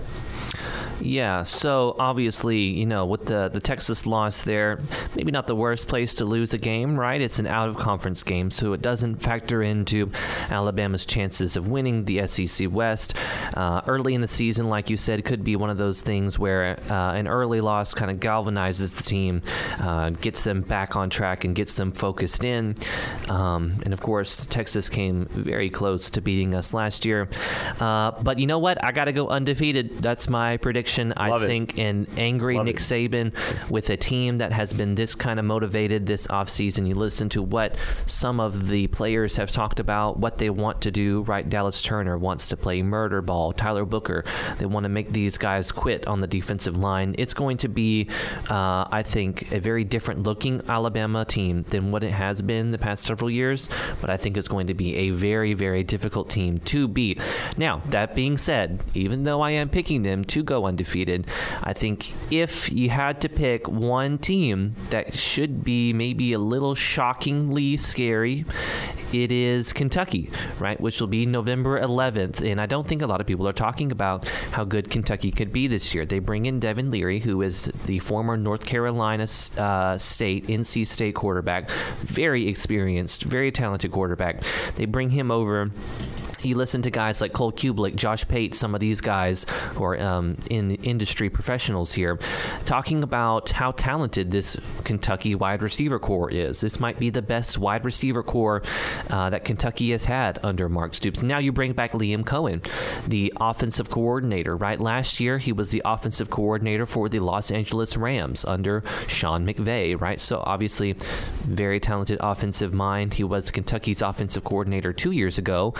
Speaker 2: Yeah, so obviously, you know, with the, the Texas loss there, maybe not the worst place to lose a game, right? It's an out-of-conference game, so it doesn't factor into Alabama's chances of winning the S E C West. Uh, early in the season, like you said, could be one of those things where uh, an early loss kind of galvanizes the team, uh, gets them back on track and gets them focused in. Um, and, of course, Texas came very close to beating us last year. Uh, but you know what? I got to go undefeated. That's my prediction. I
Speaker 3: Love
Speaker 2: think
Speaker 3: it.
Speaker 2: an angry
Speaker 3: Love
Speaker 2: Nick
Speaker 3: it.
Speaker 2: Saban with a team that has been this kind of motivated this offseason. You listen to what some of the players have talked about, what they want to do, right? Dallas Turner wants to play murder ball. Tyler Booker, they want to make these guys quit on the defensive line. It's going to be, uh, I think, a very different looking Alabama team than what it has been the past several years, but I think it's going to be a very, very difficult team to beat. Now, that being said, even though I am picking them to go undefeated, I think if you had to pick one team that should be maybe a little shockingly scary, it is Kentucky, right, which will be November eleventh. And I don't think a lot of people are talking about how good Kentucky could be this year. They bring in Devin Leary, who is the former North Carolina uh, State, N C State quarterback, very experienced, very talented quarterback. They bring him over. You listen to guys like Cole Kublik, Josh Pate, some of these guys who are um, in the industry professionals here, talking about how talented this Kentucky wide receiver core is. This might be the best wide receiver core uh, that Kentucky has had under Mark Stoops. Now you bring back Liam Cohen, the offensive coordinator, right? Last year, he was the offensive coordinator for the Los Angeles Rams under Sean McVay, right? So obviously, very talented offensive mind. He was Kentucky's offensive coordinator two years ago.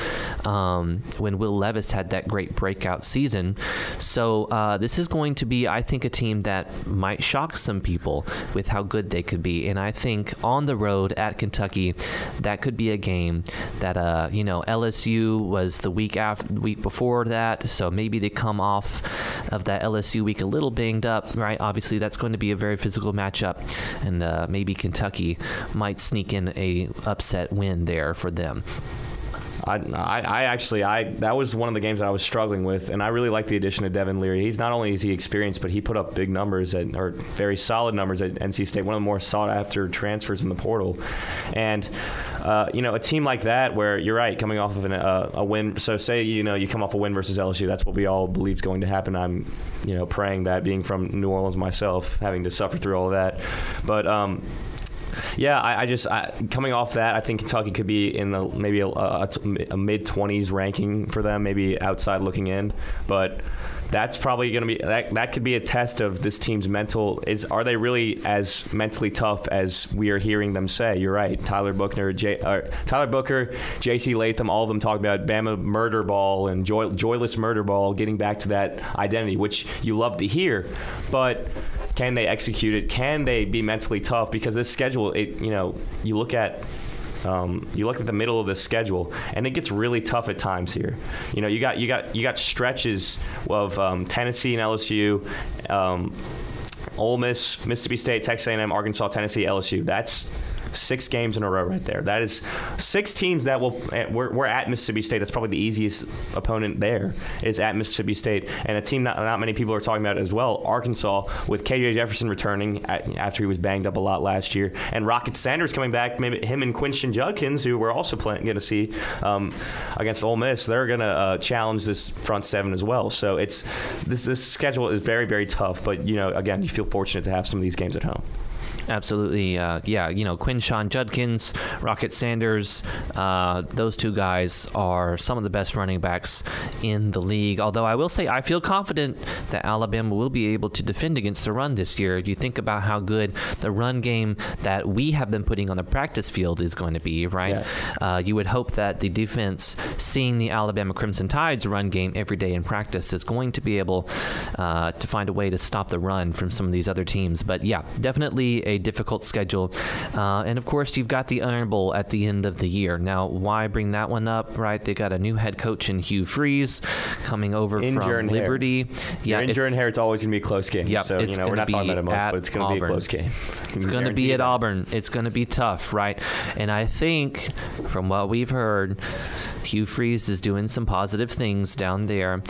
Speaker 2: um, when Will Levis had that great breakout season. So uh, this is going to be, I think, a team that might shock some people with how good they could be. And I think on the road at Kentucky, that could be a game that, uh, you know, L S U was the week after, week before that, so maybe they come off of that L S U week a little banged up, right? Obviously, that's going to be a very physical matchup, and uh, maybe Kentucky might sneak in a upset win there for them.
Speaker 3: I, I, I actually, I that was one of the games that I was struggling with, and I really like the addition of Devin Leary. He's not only is he experienced, but he put up big numbers, at, or very solid numbers at N C State, one of the more sought-after transfers in the portal. And, uh, you know, a team like that where, you're right, coming off of an, uh, a win, so say, you know, you come off a win versus L S U, that's what we all believe is going to happen. I'm, you know, praying that, being from New Orleans myself, having to suffer through all of that. But, um, Yeah, I, I just I, coming off that, I think Kentucky could be in the maybe a, a, a mid twenties ranking for them, maybe outside looking in. But that's probably going to be that. That could be a test of this team's mental. Is are they really as mentally tough as we are hearing them say? You're right. Tyler Booker, J, uh, Tyler Booker, J C Latham, all of them talk about Bama murder ball and joy, joyless murder ball, getting back to that identity, which you love to hear, but can they execute it? Can they be mentally tough? Because this schedule, it you know, you look at um, you look at the middle of the schedule, and it gets really tough at times here. You know, you got you got you got stretches of um, Tennessee and L S U, um, Ole Miss, Mississippi State, Texas A and M, Arkansas, Tennessee, L S U. That's six games in a row right there. That is six teams that will. We're, we're at Mississippi State. That's probably the easiest opponent there is at Mississippi State, and a team not, not many people are talking about as well. Arkansas with K J Jefferson returning at, after he was banged up a lot last year, and Rocket Sanders coming back. Maybe him and Quinshon Judkins, who we're also going to see um, against Ole Miss, they're going to uh, challenge this front seven as well. So it's this this schedule is very very tough. But you know, again, you feel fortunate to have some of these games at home.
Speaker 2: Absolutely. Uh, yeah, you know, Quinshon Judkins, Rocket Sanders, uh, those two guys are some of the best running backs in the league. Although I will say I feel confident that Alabama will be able to defend against the run this year. If you think about how good the run game that we have been putting on the practice field is going to be, right?
Speaker 3: Yes.
Speaker 2: Uh, you would hope that the defense, seeing the Alabama Crimson Tide's run game every day in practice, is going to be able uh, to find a way to stop the run from some of these other teams. But yeah, definitely a difficult schedule. Uh, and of course, you've got the Iron Bowl at the end of the year. Now, why bring that one up, right? They got a new head coach in Hugh Freeze coming over
Speaker 3: in
Speaker 2: from Liberty.
Speaker 3: Yeah, in Jordan Hare, it's always going to be a close game.
Speaker 2: Yep,
Speaker 3: so, you know, we're not talking about it much, but it's going to be a close game.
Speaker 2: It's going to be at Auburn. It's going to be tough, right? And I think, from what we've heard, Hugh Freeze is doing some positive things down there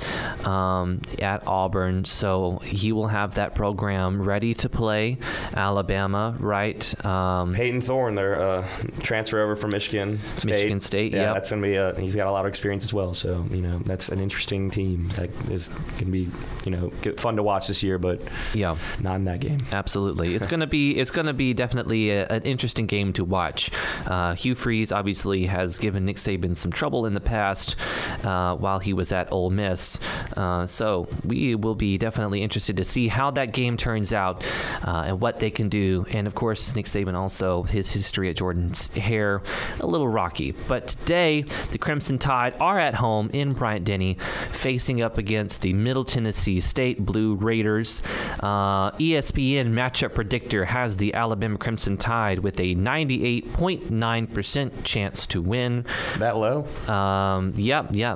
Speaker 2: um, at Auburn, so he will have that program ready to play Alabama, right? Um,
Speaker 3: Peyton Thorne, their uh, transfer over from Michigan State.
Speaker 2: Michigan State,
Speaker 3: yeah,
Speaker 2: yep.
Speaker 3: that's going to be. A, he's got a lot of experience as well, so you know that's an interesting team that is going to be, you know, fun to watch this year, but
Speaker 2: yeah,
Speaker 3: not in that game.
Speaker 2: Absolutely, it's going to be it's going to be definitely a, an interesting game to watch. Uh, Hugh Freeze obviously has given Nick Saban some trouble in the past uh, while he was at Ole Miss. Uh, so we will be definitely interested to see how that game turns out uh, and what they can do. And of course, Nick Saban also, his history at Jordan Hare, a little rocky. But today, the Crimson Tide are at home in Bryant-Denny, facing up against the Middle Tennessee State Blue Raiders. Uh, E S P N matchup predictor has the Alabama Crimson Tide with a ninety-eight point nine percent chance to win.
Speaker 3: That low?
Speaker 2: Um, yeah, yeah.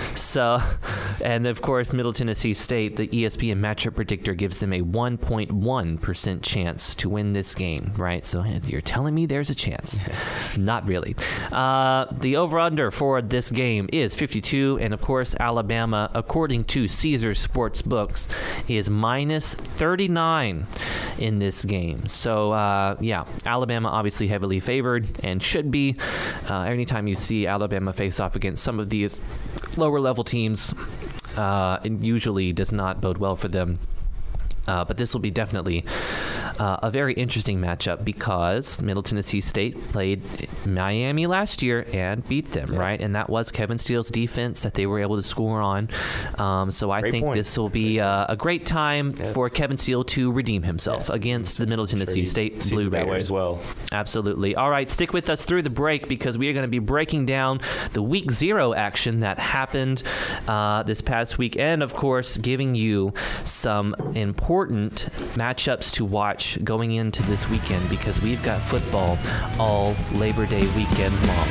Speaker 2: So, and of course, Middle Tennessee State, the E S P N matchup predictor gives them a one point one percent chance to win this game, right? So you're telling me there's a chance. Not really. Uh, the over-under for this game is fifty-two, and of course, Alabama, according to Caesar Sports Books, is minus thirty-nine in this game. So, uh, yeah, Alabama obviously heavily favored and should be. Uh, anytime you see Alabama face off against some of these lower-level teams, uh, it usually does not bode well for them. Uh, but this will be definitely uh, a very interesting matchup because Middle Tennessee State played Miami last year and beat them, yeah. right? And that was Kevin Steele's defense that they were able to score on. Um, so I
Speaker 3: great
Speaker 2: think
Speaker 3: point.
Speaker 2: this will be uh, a great time yes. for Kevin Steele to redeem himself yes. against the Middle Tennessee sure State Blue Raiders.
Speaker 3: That way as well.
Speaker 2: Absolutely. All right, stick with us through the break because we are going to be breaking down the week zero action that happened uh, this past week, and of course, giving you some important matchups to watch going into this weekend because we've got football all Labor Day weekend long.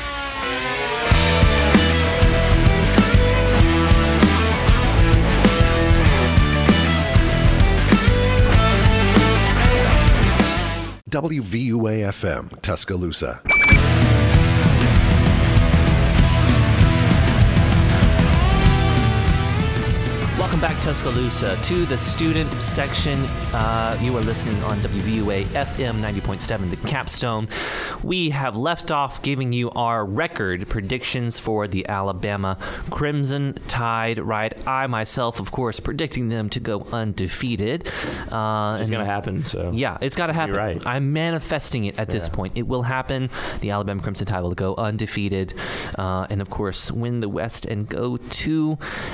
Speaker 1: W V U A F M, Tuscaloosa.
Speaker 2: Welcome back, Tuscaloosa, to the student section. Uh, you are listening on W V U A F M ninety point seven, The Capstone. We have left off giving you our record predictions for the Alabama Crimson Tide, right? I myself, of course, predicting them to go undefeated. Uh,
Speaker 3: it's going to happen, so.
Speaker 2: Yeah, it's got to happen.
Speaker 3: You're right.
Speaker 2: I'm manifesting it at
Speaker 3: yeah.
Speaker 2: this point. It will happen. The Alabama Crimson Tide will go undefeated uh, and, of course, win the West and go to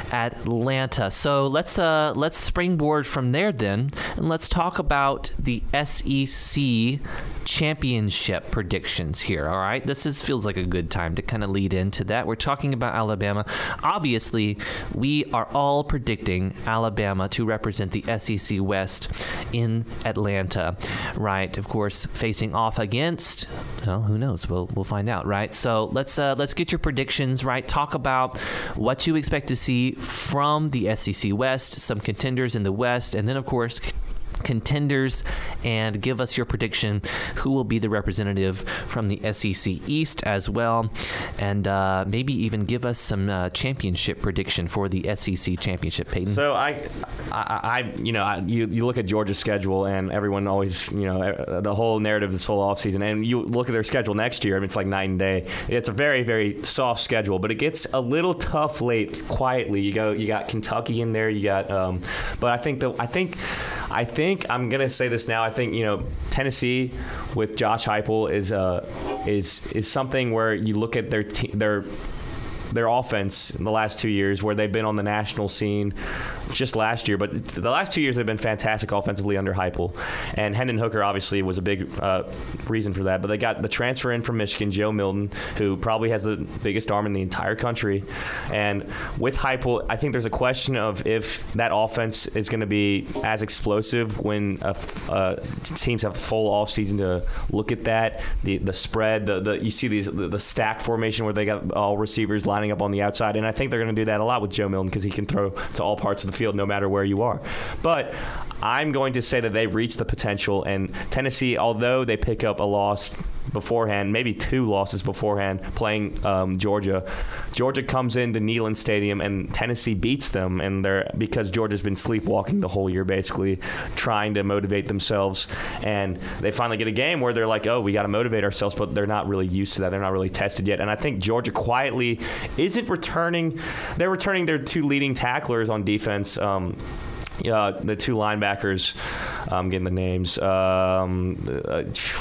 Speaker 2: Atlanta. So let's uh, let's springboard from there then, and let's talk about the S E C championship predictions here. All right, this is feels like a good time to kind of lead into that. We're talking about Alabama. Obviously, we are all predicting Alabama to represent the S E C West in Atlanta, right? Of course, facing off against, well, who knows? We'll we'll find out, right? So let's uh, let's get your predictions, right? Talk about what you expect to see from the S E C West, some contenders in the West, and then, of course, contenders, and give us your prediction who will be the representative from the S E C East as well, and uh, maybe even give us some uh, championship prediction for the S E C championship, Peyton.
Speaker 3: So I, I, I you know, I, you you look at Georgia's schedule, and everyone always, you know, the whole narrative this whole offseason, and you look at their schedule next year, I mean, it's like night and day. It's a very, very soft schedule, but it gets a little tough late, quietly. You go, you got Kentucky in there, you got, um, but I think the, I think, I think I'm gonna say this now. I think, you know, Tennessee with Josh Heupel is uh is is something where you look at their te- their their offense in the last two years where they've been on the national scene just last year, but the last two years they've been fantastic offensively under Heupel. And Hendon Hooker obviously was a big uh, reason for that. But they got the transfer in from Michigan, Joe Milton, who probably has the biggest arm in the entire country. And with Heupel, I think there's a question of if that offense is going to be as explosive when uh, uh, teams have a full offseason to look at that. The the spread, the, the you see these the, the stack formation where they got all receivers lining up on the outside. And I think they're going to do that a lot with Joe Milton because he can throw to all parts of the field no matter where you are. But I'm going to say that they've reached the potential, and Tennessee, although they pick up a loss beforehand, maybe two losses beforehand, playing um, Georgia, Georgia comes into Neyland Stadium and Tennessee beats them, and they're because Georgia's been sleepwalking the whole year, basically trying to motivate themselves, and they finally get a game where they're like, oh, we got to motivate ourselves, but they're not really used to that. They're not really tested yet, and I think Georgia quietly isn't returning. They're returning their two leading tacklers on defense. Um, uh, the two linebackers, I'm getting the names. Um, uh,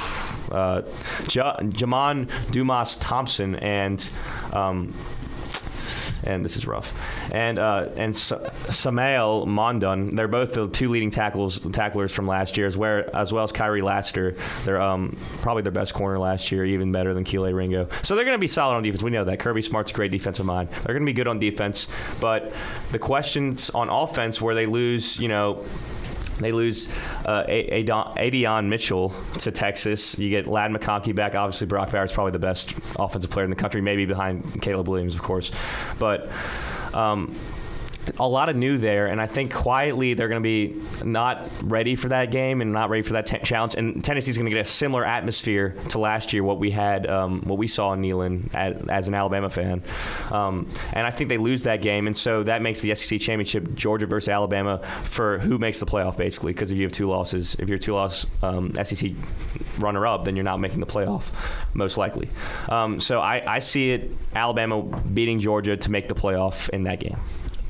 Speaker 3: uh, ja- Jamon Dumas Thompson and um, and this is rough. And uh, and S- Samael Mondon, they're both the two leading tackles tacklers from last year, as well as, well as Kyrie Laster. They're um, probably their best corner last year, even better than Keeley Ringo. So they're going to be solid on defense. We know that. Kirby Smart's a great defensive mind. They're going to be good on defense. But the questions on offense where they lose, you know, They lose uh, Adon Mitchell to Texas. You get Ladd McConkey back. Obviously, Brock Bowers is probably the best offensive player in the country, maybe behind Caleb Williams, of course. But um, a lot of new there, and I think quietly they're going to be not ready for that game and not ready for that t- challenge. And Tennessee's going to get a similar atmosphere to last year, what we had, um, what we saw in Neyland as, as an Alabama fan. Um, and I think they lose that game, and so that makes the S E C championship Georgia versus Alabama for who makes the playoff, basically. Because if you have two losses, if you're a two-loss um, S E C runner-up, then you're not making the playoff, most likely. Um, so I, I see it Alabama beating Georgia to make the playoff in that game.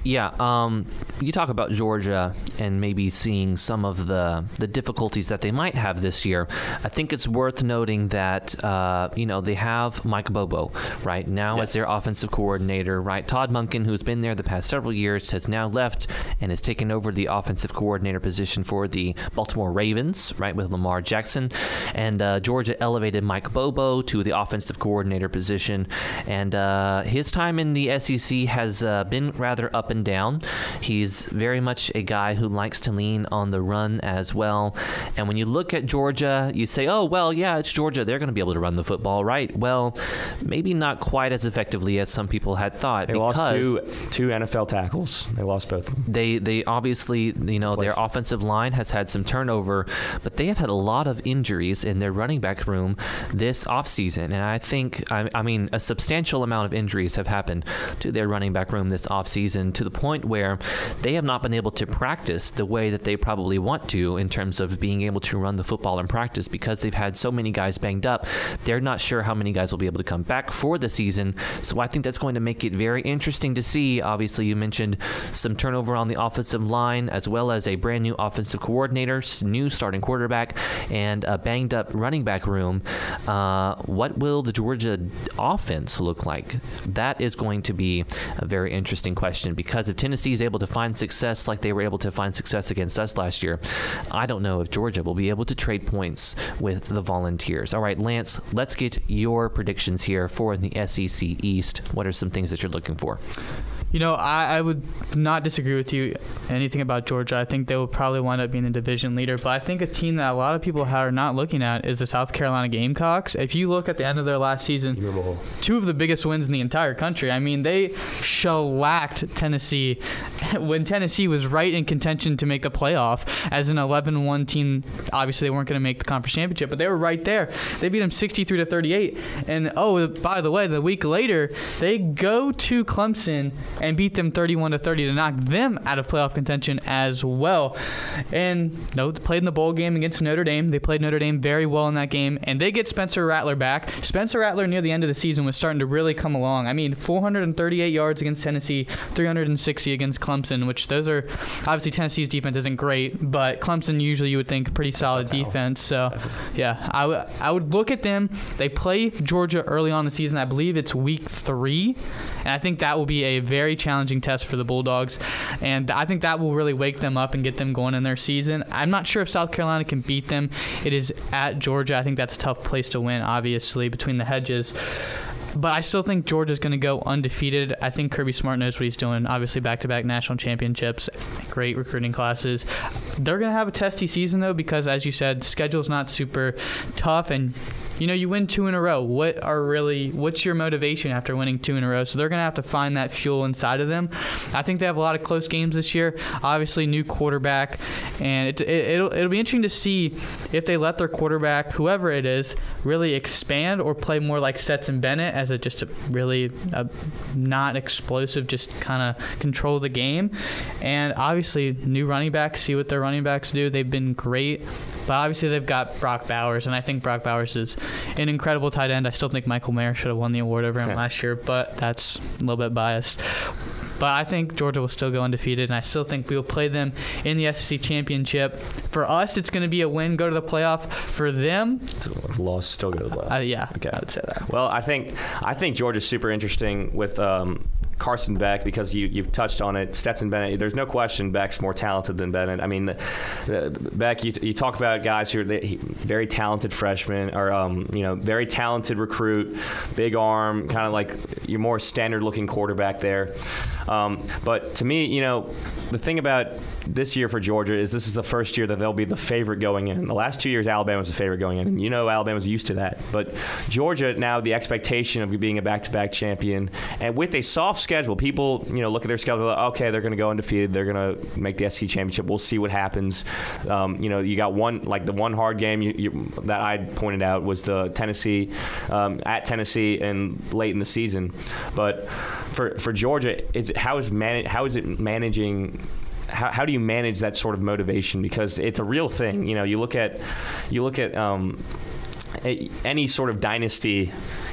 Speaker 2: Yeah, um, you talk about Georgia and maybe seeing some of the, the difficulties that they might have this year. I think it's worth noting that, uh, you know, they have Mike Bobo right now yes. as their offensive coordinator, right? Todd Monken, who's been there the past several years, has now left and has taken over the offensive coordinator position for the Baltimore Ravens, right, with Lamar Jackson. And uh, Georgia elevated Mike Bobo to the offensive coordinator position. And uh, his time in the S E C has uh, been rather up and down. He's very much a guy who likes to lean on the run as well. And when you look at Georgia, you say, oh, well, yeah, it's Georgia. They're going to be able to run the football, right? Well, maybe not quite as effectively as some people had thought.
Speaker 3: They lost two two N F L tackles. They lost both.
Speaker 2: They they obviously, you know, their offensive line has had some turnover, but they have had a lot of injuries in their running back room this offseason. And I think, I, I mean, a substantial amount of injuries have happened to their running back room this offseason, to the point where they have not been able to practice the way that they probably want to in terms of being able to run the football in practice, because they've had so many guys banged up. They're not sure how many guys will be able to come back for the season. So I think that's going to make it very interesting to see. Obviously, you mentioned some turnover on the offensive line, as well as a brand new offensive coordinator, new starting quarterback, and a banged up running back room. Uh, what will the Georgia offense look like? That is going to be a very interesting question, because if Tennessee is able to find success like they were able to find success against us last year, I don't know if Georgia will be able to trade points with the Volunteers. All right, Lance, let's get your predictions here for the S E C East. What are some things that you're looking for?
Speaker 4: You know, I, I would not disagree with you anything about Georgia. I think they will probably wind up being the division leader. But I think a team that a lot of people are not looking at is the South Carolina Gamecocks. If you look at the end of their last season, two of the biggest wins in the entire country. I mean, they shellacked Tennessee when Tennessee was right in contention to make the playoff as an eleven one team. Obviously, they weren't going to make the conference championship, but they were right there. They beat them sixty-three to thirty-eight. And, oh, by the way, the week later, they go to Clemson and beat them thirty-one to thirty to knock them out of playoff contention as well. And no, they played in the bowl game against Notre Dame. They played Notre Dame very well in that game, and they get Spencer Rattler back. Spencer Rattler near the end of the season was starting to really come along. I mean, four hundred thirty-eight yards against Tennessee, three hundred sixty against Clemson, which those are obviously Tennessee's defense isn't great, but Clemson usually you would think pretty solid defense. So yeah, I, w- I would look at them. They play Georgia early on in the season. I believe it's week three, and I think that will be a very challenging test for the Bulldogs, and I think that will really wake them up and get them going in their season. I'm not sure if South Carolina can beat them. It is at Georgia. I think that's a tough place to win, obviously, between the hedges. But I still think Georgia's going to go undefeated. I think Kirby Smart knows what he's doing. Obviously, back-to-back national championships, great recruiting classes. They're going to have a testy season, though, because, as you said, schedule's not super tough, and you know, you win two in a row. What are really, what's your motivation after winning two in a row? So they're going to have to find that fuel inside of them. I think they have a lot of close games this year. Obviously, new quarterback, and it, it, it'll it'll be interesting to see if they let their quarterback, whoever it is, really expand or play more like Stetson Bennett as a just a really a not explosive, just kind of control the game. And obviously, new running backs. See what their running backs do. They've been great. But obviously, they've got Brock Bowers, and I think Brock Bowers is an incredible tight end. I still think Michael Mayer should have won the award over him yeah. last year, but that's a little bit biased. But I think Georgia will still go undefeated, and I still think we will play them in the S E C championship. For us, it's going to be a win, go to the playoff. For them,
Speaker 3: it's a loss, still go to the playoff.
Speaker 4: Uh, yeah,
Speaker 3: okay.
Speaker 4: I would say that.
Speaker 3: Well, I think I think Georgia's super interesting with um, Carson Beck, because you, you've touched on it. Stetson Bennett, there's no question Beck's more talented than Bennett. I mean, the, the, Beck, you, you talk about guys who are the, very talented freshmen, or, um, you know, very talented recruit, big arm, kind of like your more standard-looking quarterback there. Um, but to me, you know, the thing about this year for Georgia is this is the first year that they'll be the favorite going in. The last two years, Alabama was the favorite going in, and you know Alabama's used to that. But Georgia, now the expectation of being a back-to-back champion, and with a soft schedule, people, you know, look at their schedule, like, okay, they're going to go undefeated, they're going to make the S E C championship, we'll see what happens. Um, you know, you got one, like the one hard game you, you, that I pointed out was the Tennessee, um, at Tennessee and late in the season. But for for Georgia, is how is man, how is it managing? How, how do you manage that sort of motivation? Because it's a real thing. You know, you look at you look at um, a, any sort of dynasty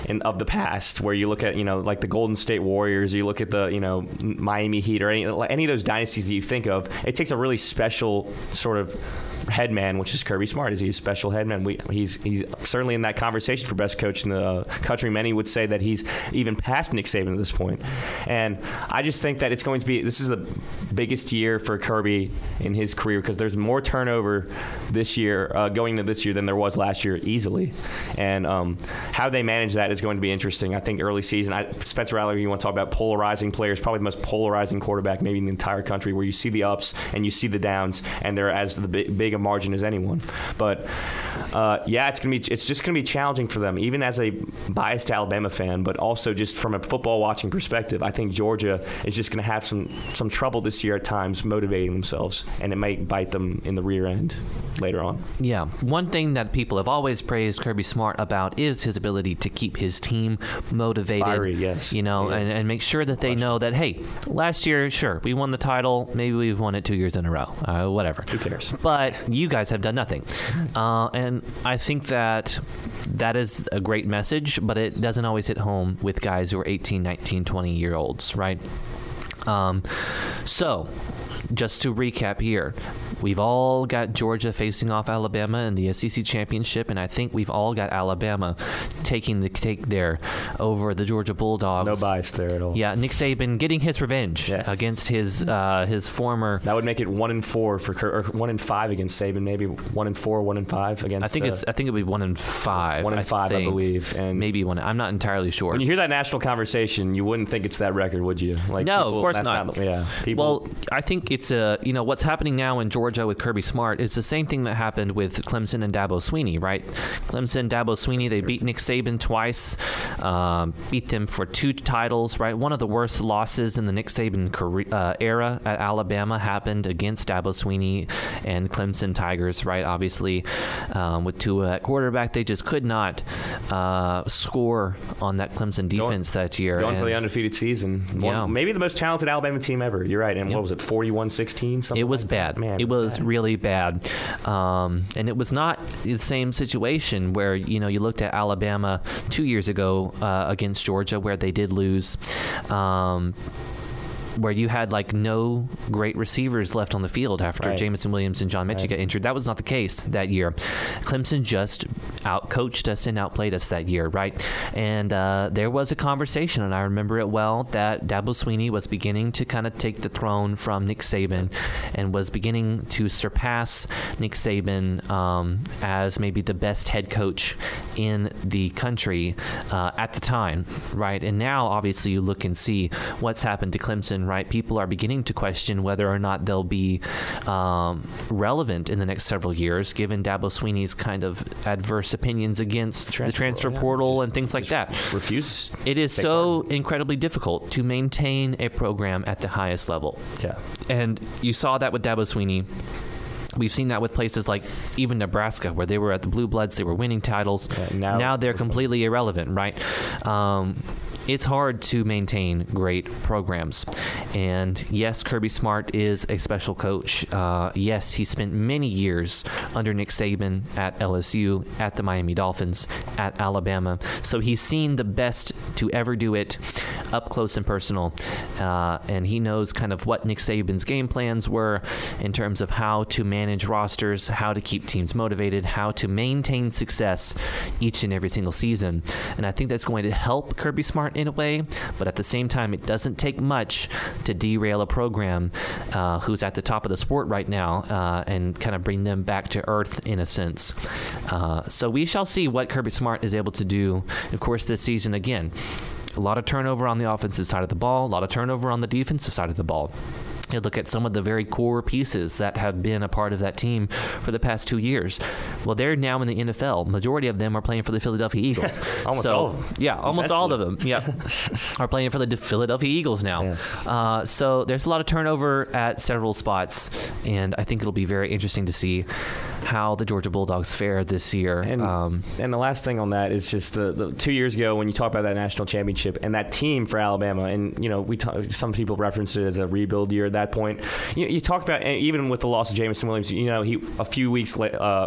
Speaker 3: in of the past, where you look at, you know, like the Golden State Warriors, you look at the, you know, Miami Heat, or any any of those dynasties that you think of. It takes a really special sort of head man, which is Kirby Smart. Is he a special head man? We, he's he's certainly in that conversation for best coach in the country. Many would say that he's even past Nick Saban at this point. And I just think that it's going to be, this is the biggest year for Kirby in his career, because there's more turnover this year, uh, going into this year, than there was last year, easily. And um, how they manage that is going to be interesting. I think early season, I, Spencer Rattler, you want to talk about polarizing players, probably the most polarizing quarterback maybe in the entire country, where you see the ups and you see the downs, and they're as the big, big a margin as anyone. But uh, yeah, it's gonna be it's just gonna be challenging for them, even as a biased Alabama fan, but also just from a football watching perspective. I think Georgia is just gonna have some some trouble this year at times motivating themselves, and it might bite them in the rear end later on.
Speaker 2: Yeah, one thing that people have always praised Kirby Smart about is his ability to keep his team motivated.
Speaker 3: Fiery, yes.
Speaker 2: You know,
Speaker 3: yes.
Speaker 2: and, and make sure that they know that, hey, last year, sure, we won the title. Maybe we've won it two years in a row. Uh, whatever.
Speaker 3: Who cares?
Speaker 2: But you guys have done nothing. Uh, and I think that that is a great message, but it doesn't always hit home with guys who are eighteen, nineteen, twenty year olds, right? Um, so, just to recap here, we've all got Georgia facing off Alabama in the S E C championship, and I think we've all got Alabama taking the take there over the Georgia Bulldogs.
Speaker 3: No bias there at all.
Speaker 2: Yeah, Nick Saban getting his revenge
Speaker 3: yes.
Speaker 2: against his uh, his former.
Speaker 3: That would make it one and four for or one and five against Saban. Maybe one and four, one and five against.
Speaker 2: I think
Speaker 3: uh,
Speaker 2: it's. I think it would be one and five.
Speaker 3: One and
Speaker 2: I
Speaker 3: five,
Speaker 2: think.
Speaker 3: I believe, and
Speaker 2: maybe one. I'm not entirely sure.
Speaker 3: When you hear that national conversation, you wouldn't think it's that record, would you? Like
Speaker 2: no,
Speaker 3: people,
Speaker 2: of course
Speaker 3: that's
Speaker 2: not.
Speaker 3: not. Yeah, people.
Speaker 2: Well, I think it's a you know what's happening now in Georgia with Kirby Smart. It's the same thing that happened with Clemson and Dabo Swinney, right? Clemson, Dabo Swinney, they beat Nick Saban twice, um, beat them for two titles, right? One of the worst losses in the Nick Saban career, uh, era at Alabama happened against Dabo Swinney and Clemson Tigers, right? Obviously, um, with Tua at quarterback, they just could not uh, score on that Clemson defense
Speaker 3: going,
Speaker 2: that year.
Speaker 3: Going
Speaker 2: and
Speaker 3: for the undefeated season.
Speaker 2: Yeah.
Speaker 3: One, maybe the most talented Alabama team ever. You're right. And
Speaker 2: yep.
Speaker 3: what was it, forty-one sixteen? Something
Speaker 2: It was
Speaker 3: like
Speaker 2: bad.
Speaker 3: That? Man,
Speaker 2: it was
Speaker 3: bad.
Speaker 2: really bad. Um, and it was not the same situation where, you know, you looked at Alabama two years ago uh, against Georgia where they did lose. Um, where you had like no great receivers left on the field after
Speaker 3: right.
Speaker 2: Jamison Williams and John Mechie
Speaker 3: right.
Speaker 2: got injured. That was not the case that year. Clemson just out-coached us and outplayed us that year, right? And uh, there was a conversation, and I remember it well, that Dabo Swinney was beginning to kind of take the throne from Nick Saban and was beginning to surpass Nick Saban um, as maybe the best head coach in the country uh, at the time, right? And now, obviously, you look and see what's happened to Clemson, right? People are beginning to question whether or not they'll be um, relevant in the next several years, given Dabo Swinney's kind of adverse opinions against
Speaker 3: transfer
Speaker 2: the transfer
Speaker 3: portal, yeah.
Speaker 2: portal
Speaker 3: Just-
Speaker 2: and things like that.
Speaker 3: Refuses.
Speaker 2: It is
Speaker 3: take
Speaker 2: so
Speaker 3: part.
Speaker 2: incredibly difficult to maintain a program at the highest level.
Speaker 3: Yeah.
Speaker 2: And you saw that with Dabo Swinney. We've seen that with places like even Nebraska, where they were at the Blue Bloods, they were winning titles.
Speaker 3: Yeah, now-
Speaker 2: now they're completely irrelevant, right? Um, it's hard to maintain great programs. And yes, Kirby Smart is a special coach. Uh, yes, he spent many years under Nick Saban at L S U, at the Miami Dolphins, at Alabama. So he's seen the best to ever do it up close and personal. Uh, and he knows kind of what Nick Saban's game plans were in terms of how to manage rosters, how to keep teams motivated, how to maintain success each and every single season. And I think that's going to help Kirby Smart in a way, but at the same time, it doesn't take much to derail a program uh, who's at the top of the sport right now uh, and kind of bring them back to earth in a sense. Uh, so we shall see what Kirby Smart is able to do, of course, this season again. A lot of turnover on the offensive side of the ball, a lot of turnover on the defensive side of the ball. You look at some of the very core pieces that have been a part of that team for the past two years. Well, they're now in the N F L. Majority of them are playing for the Philadelphia Eagles.
Speaker 3: almost
Speaker 2: so,
Speaker 3: all of them.
Speaker 2: Yeah, almost all of them. Yeah, are playing for the Philadelphia Eagles now.
Speaker 3: Yes.
Speaker 2: Uh, so there's a lot of turnover at several spots, and I think it'll be very interesting to see how the Georgia Bulldogs fare this year.
Speaker 3: And,
Speaker 2: um,
Speaker 3: and the last thing on that is just the, the two years ago when you talk about that national championship and that team for Alabama, and you know we talk, some people referenced it as a rebuild year at that point. You, you talk about, and even with the loss of Jamison Williams, you know he a few weeks la- uh, earlier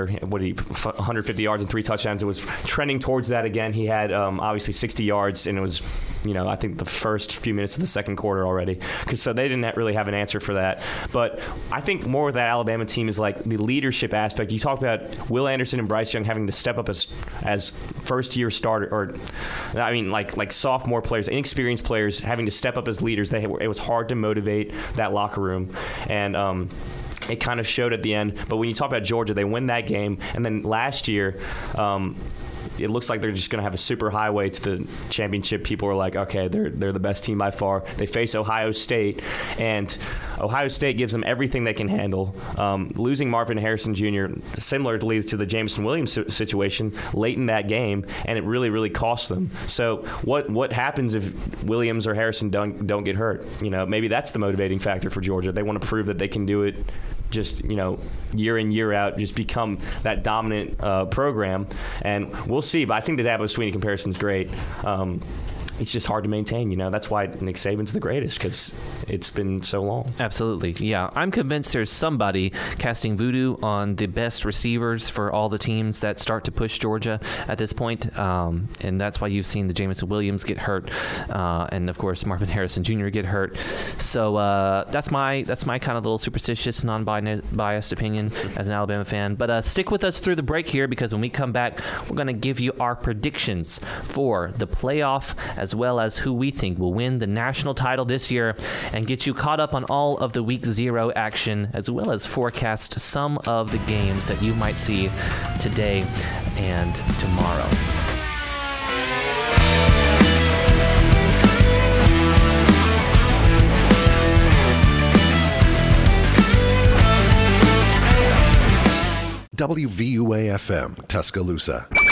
Speaker 3: what he one hundred fifty yards and three touchdowns. It was trending towards that again. He had um, obviously sixty yards, and it was, you know, I think the first few minutes of the second quarter already. Because so they didn't really have an answer for that. But I think more with that Alabama team is like the leadership aspect. You talk about Will Anderson and Bryce Young having to step up as as first year starter, or I mean like like sophomore players, inexperienced players having to step up as leaders. They it was hard to motivate that locker room, and um, it kind of showed at the end. But when you talk about Georgia, they win that game, and then last year. Um, It looks like they're just going to have a super highway to the championship. People are like, okay, they're they're the best team by far. They face Ohio State, and Ohio State gives them everything they can handle. Um, losing Marvin Harrison Junior, similarly to the Jameson Williams situation, late in that game, and it really, really cost them. So what what happens if Williams or Harrison don't, don't get hurt? You know, maybe that's the motivating factor for Georgia. They want to prove that they can do it just, you know, year in, year out, just become that dominant uh, program. And we'll see. But I think the Dabo Swinney comparison is great. Um, it's just hard to maintain, you know. That's why Nick Saban's the greatest, because it's been so long.
Speaker 2: Absolutely. Yeah. I'm convinced there's somebody casting voodoo on the best receivers for all the teams that start to push Georgia at this point. Um, and that's why you've seen the Jameson Williams get hurt. Uh, and, of course, Marvin Harrison Junior get hurt. So uh, that's my that's my kind of little superstitious, non-biased opinion as an Alabama fan. But uh, stick with us through the break here, because when we come back, we're going to give you our predictions for the playoff, as well as who we think will win the national title this year, and get you caught up on all of the week zero action, as well as forecast some of the games that you might see today and tomorrow.
Speaker 1: W V U A F M, Tuscaloosa.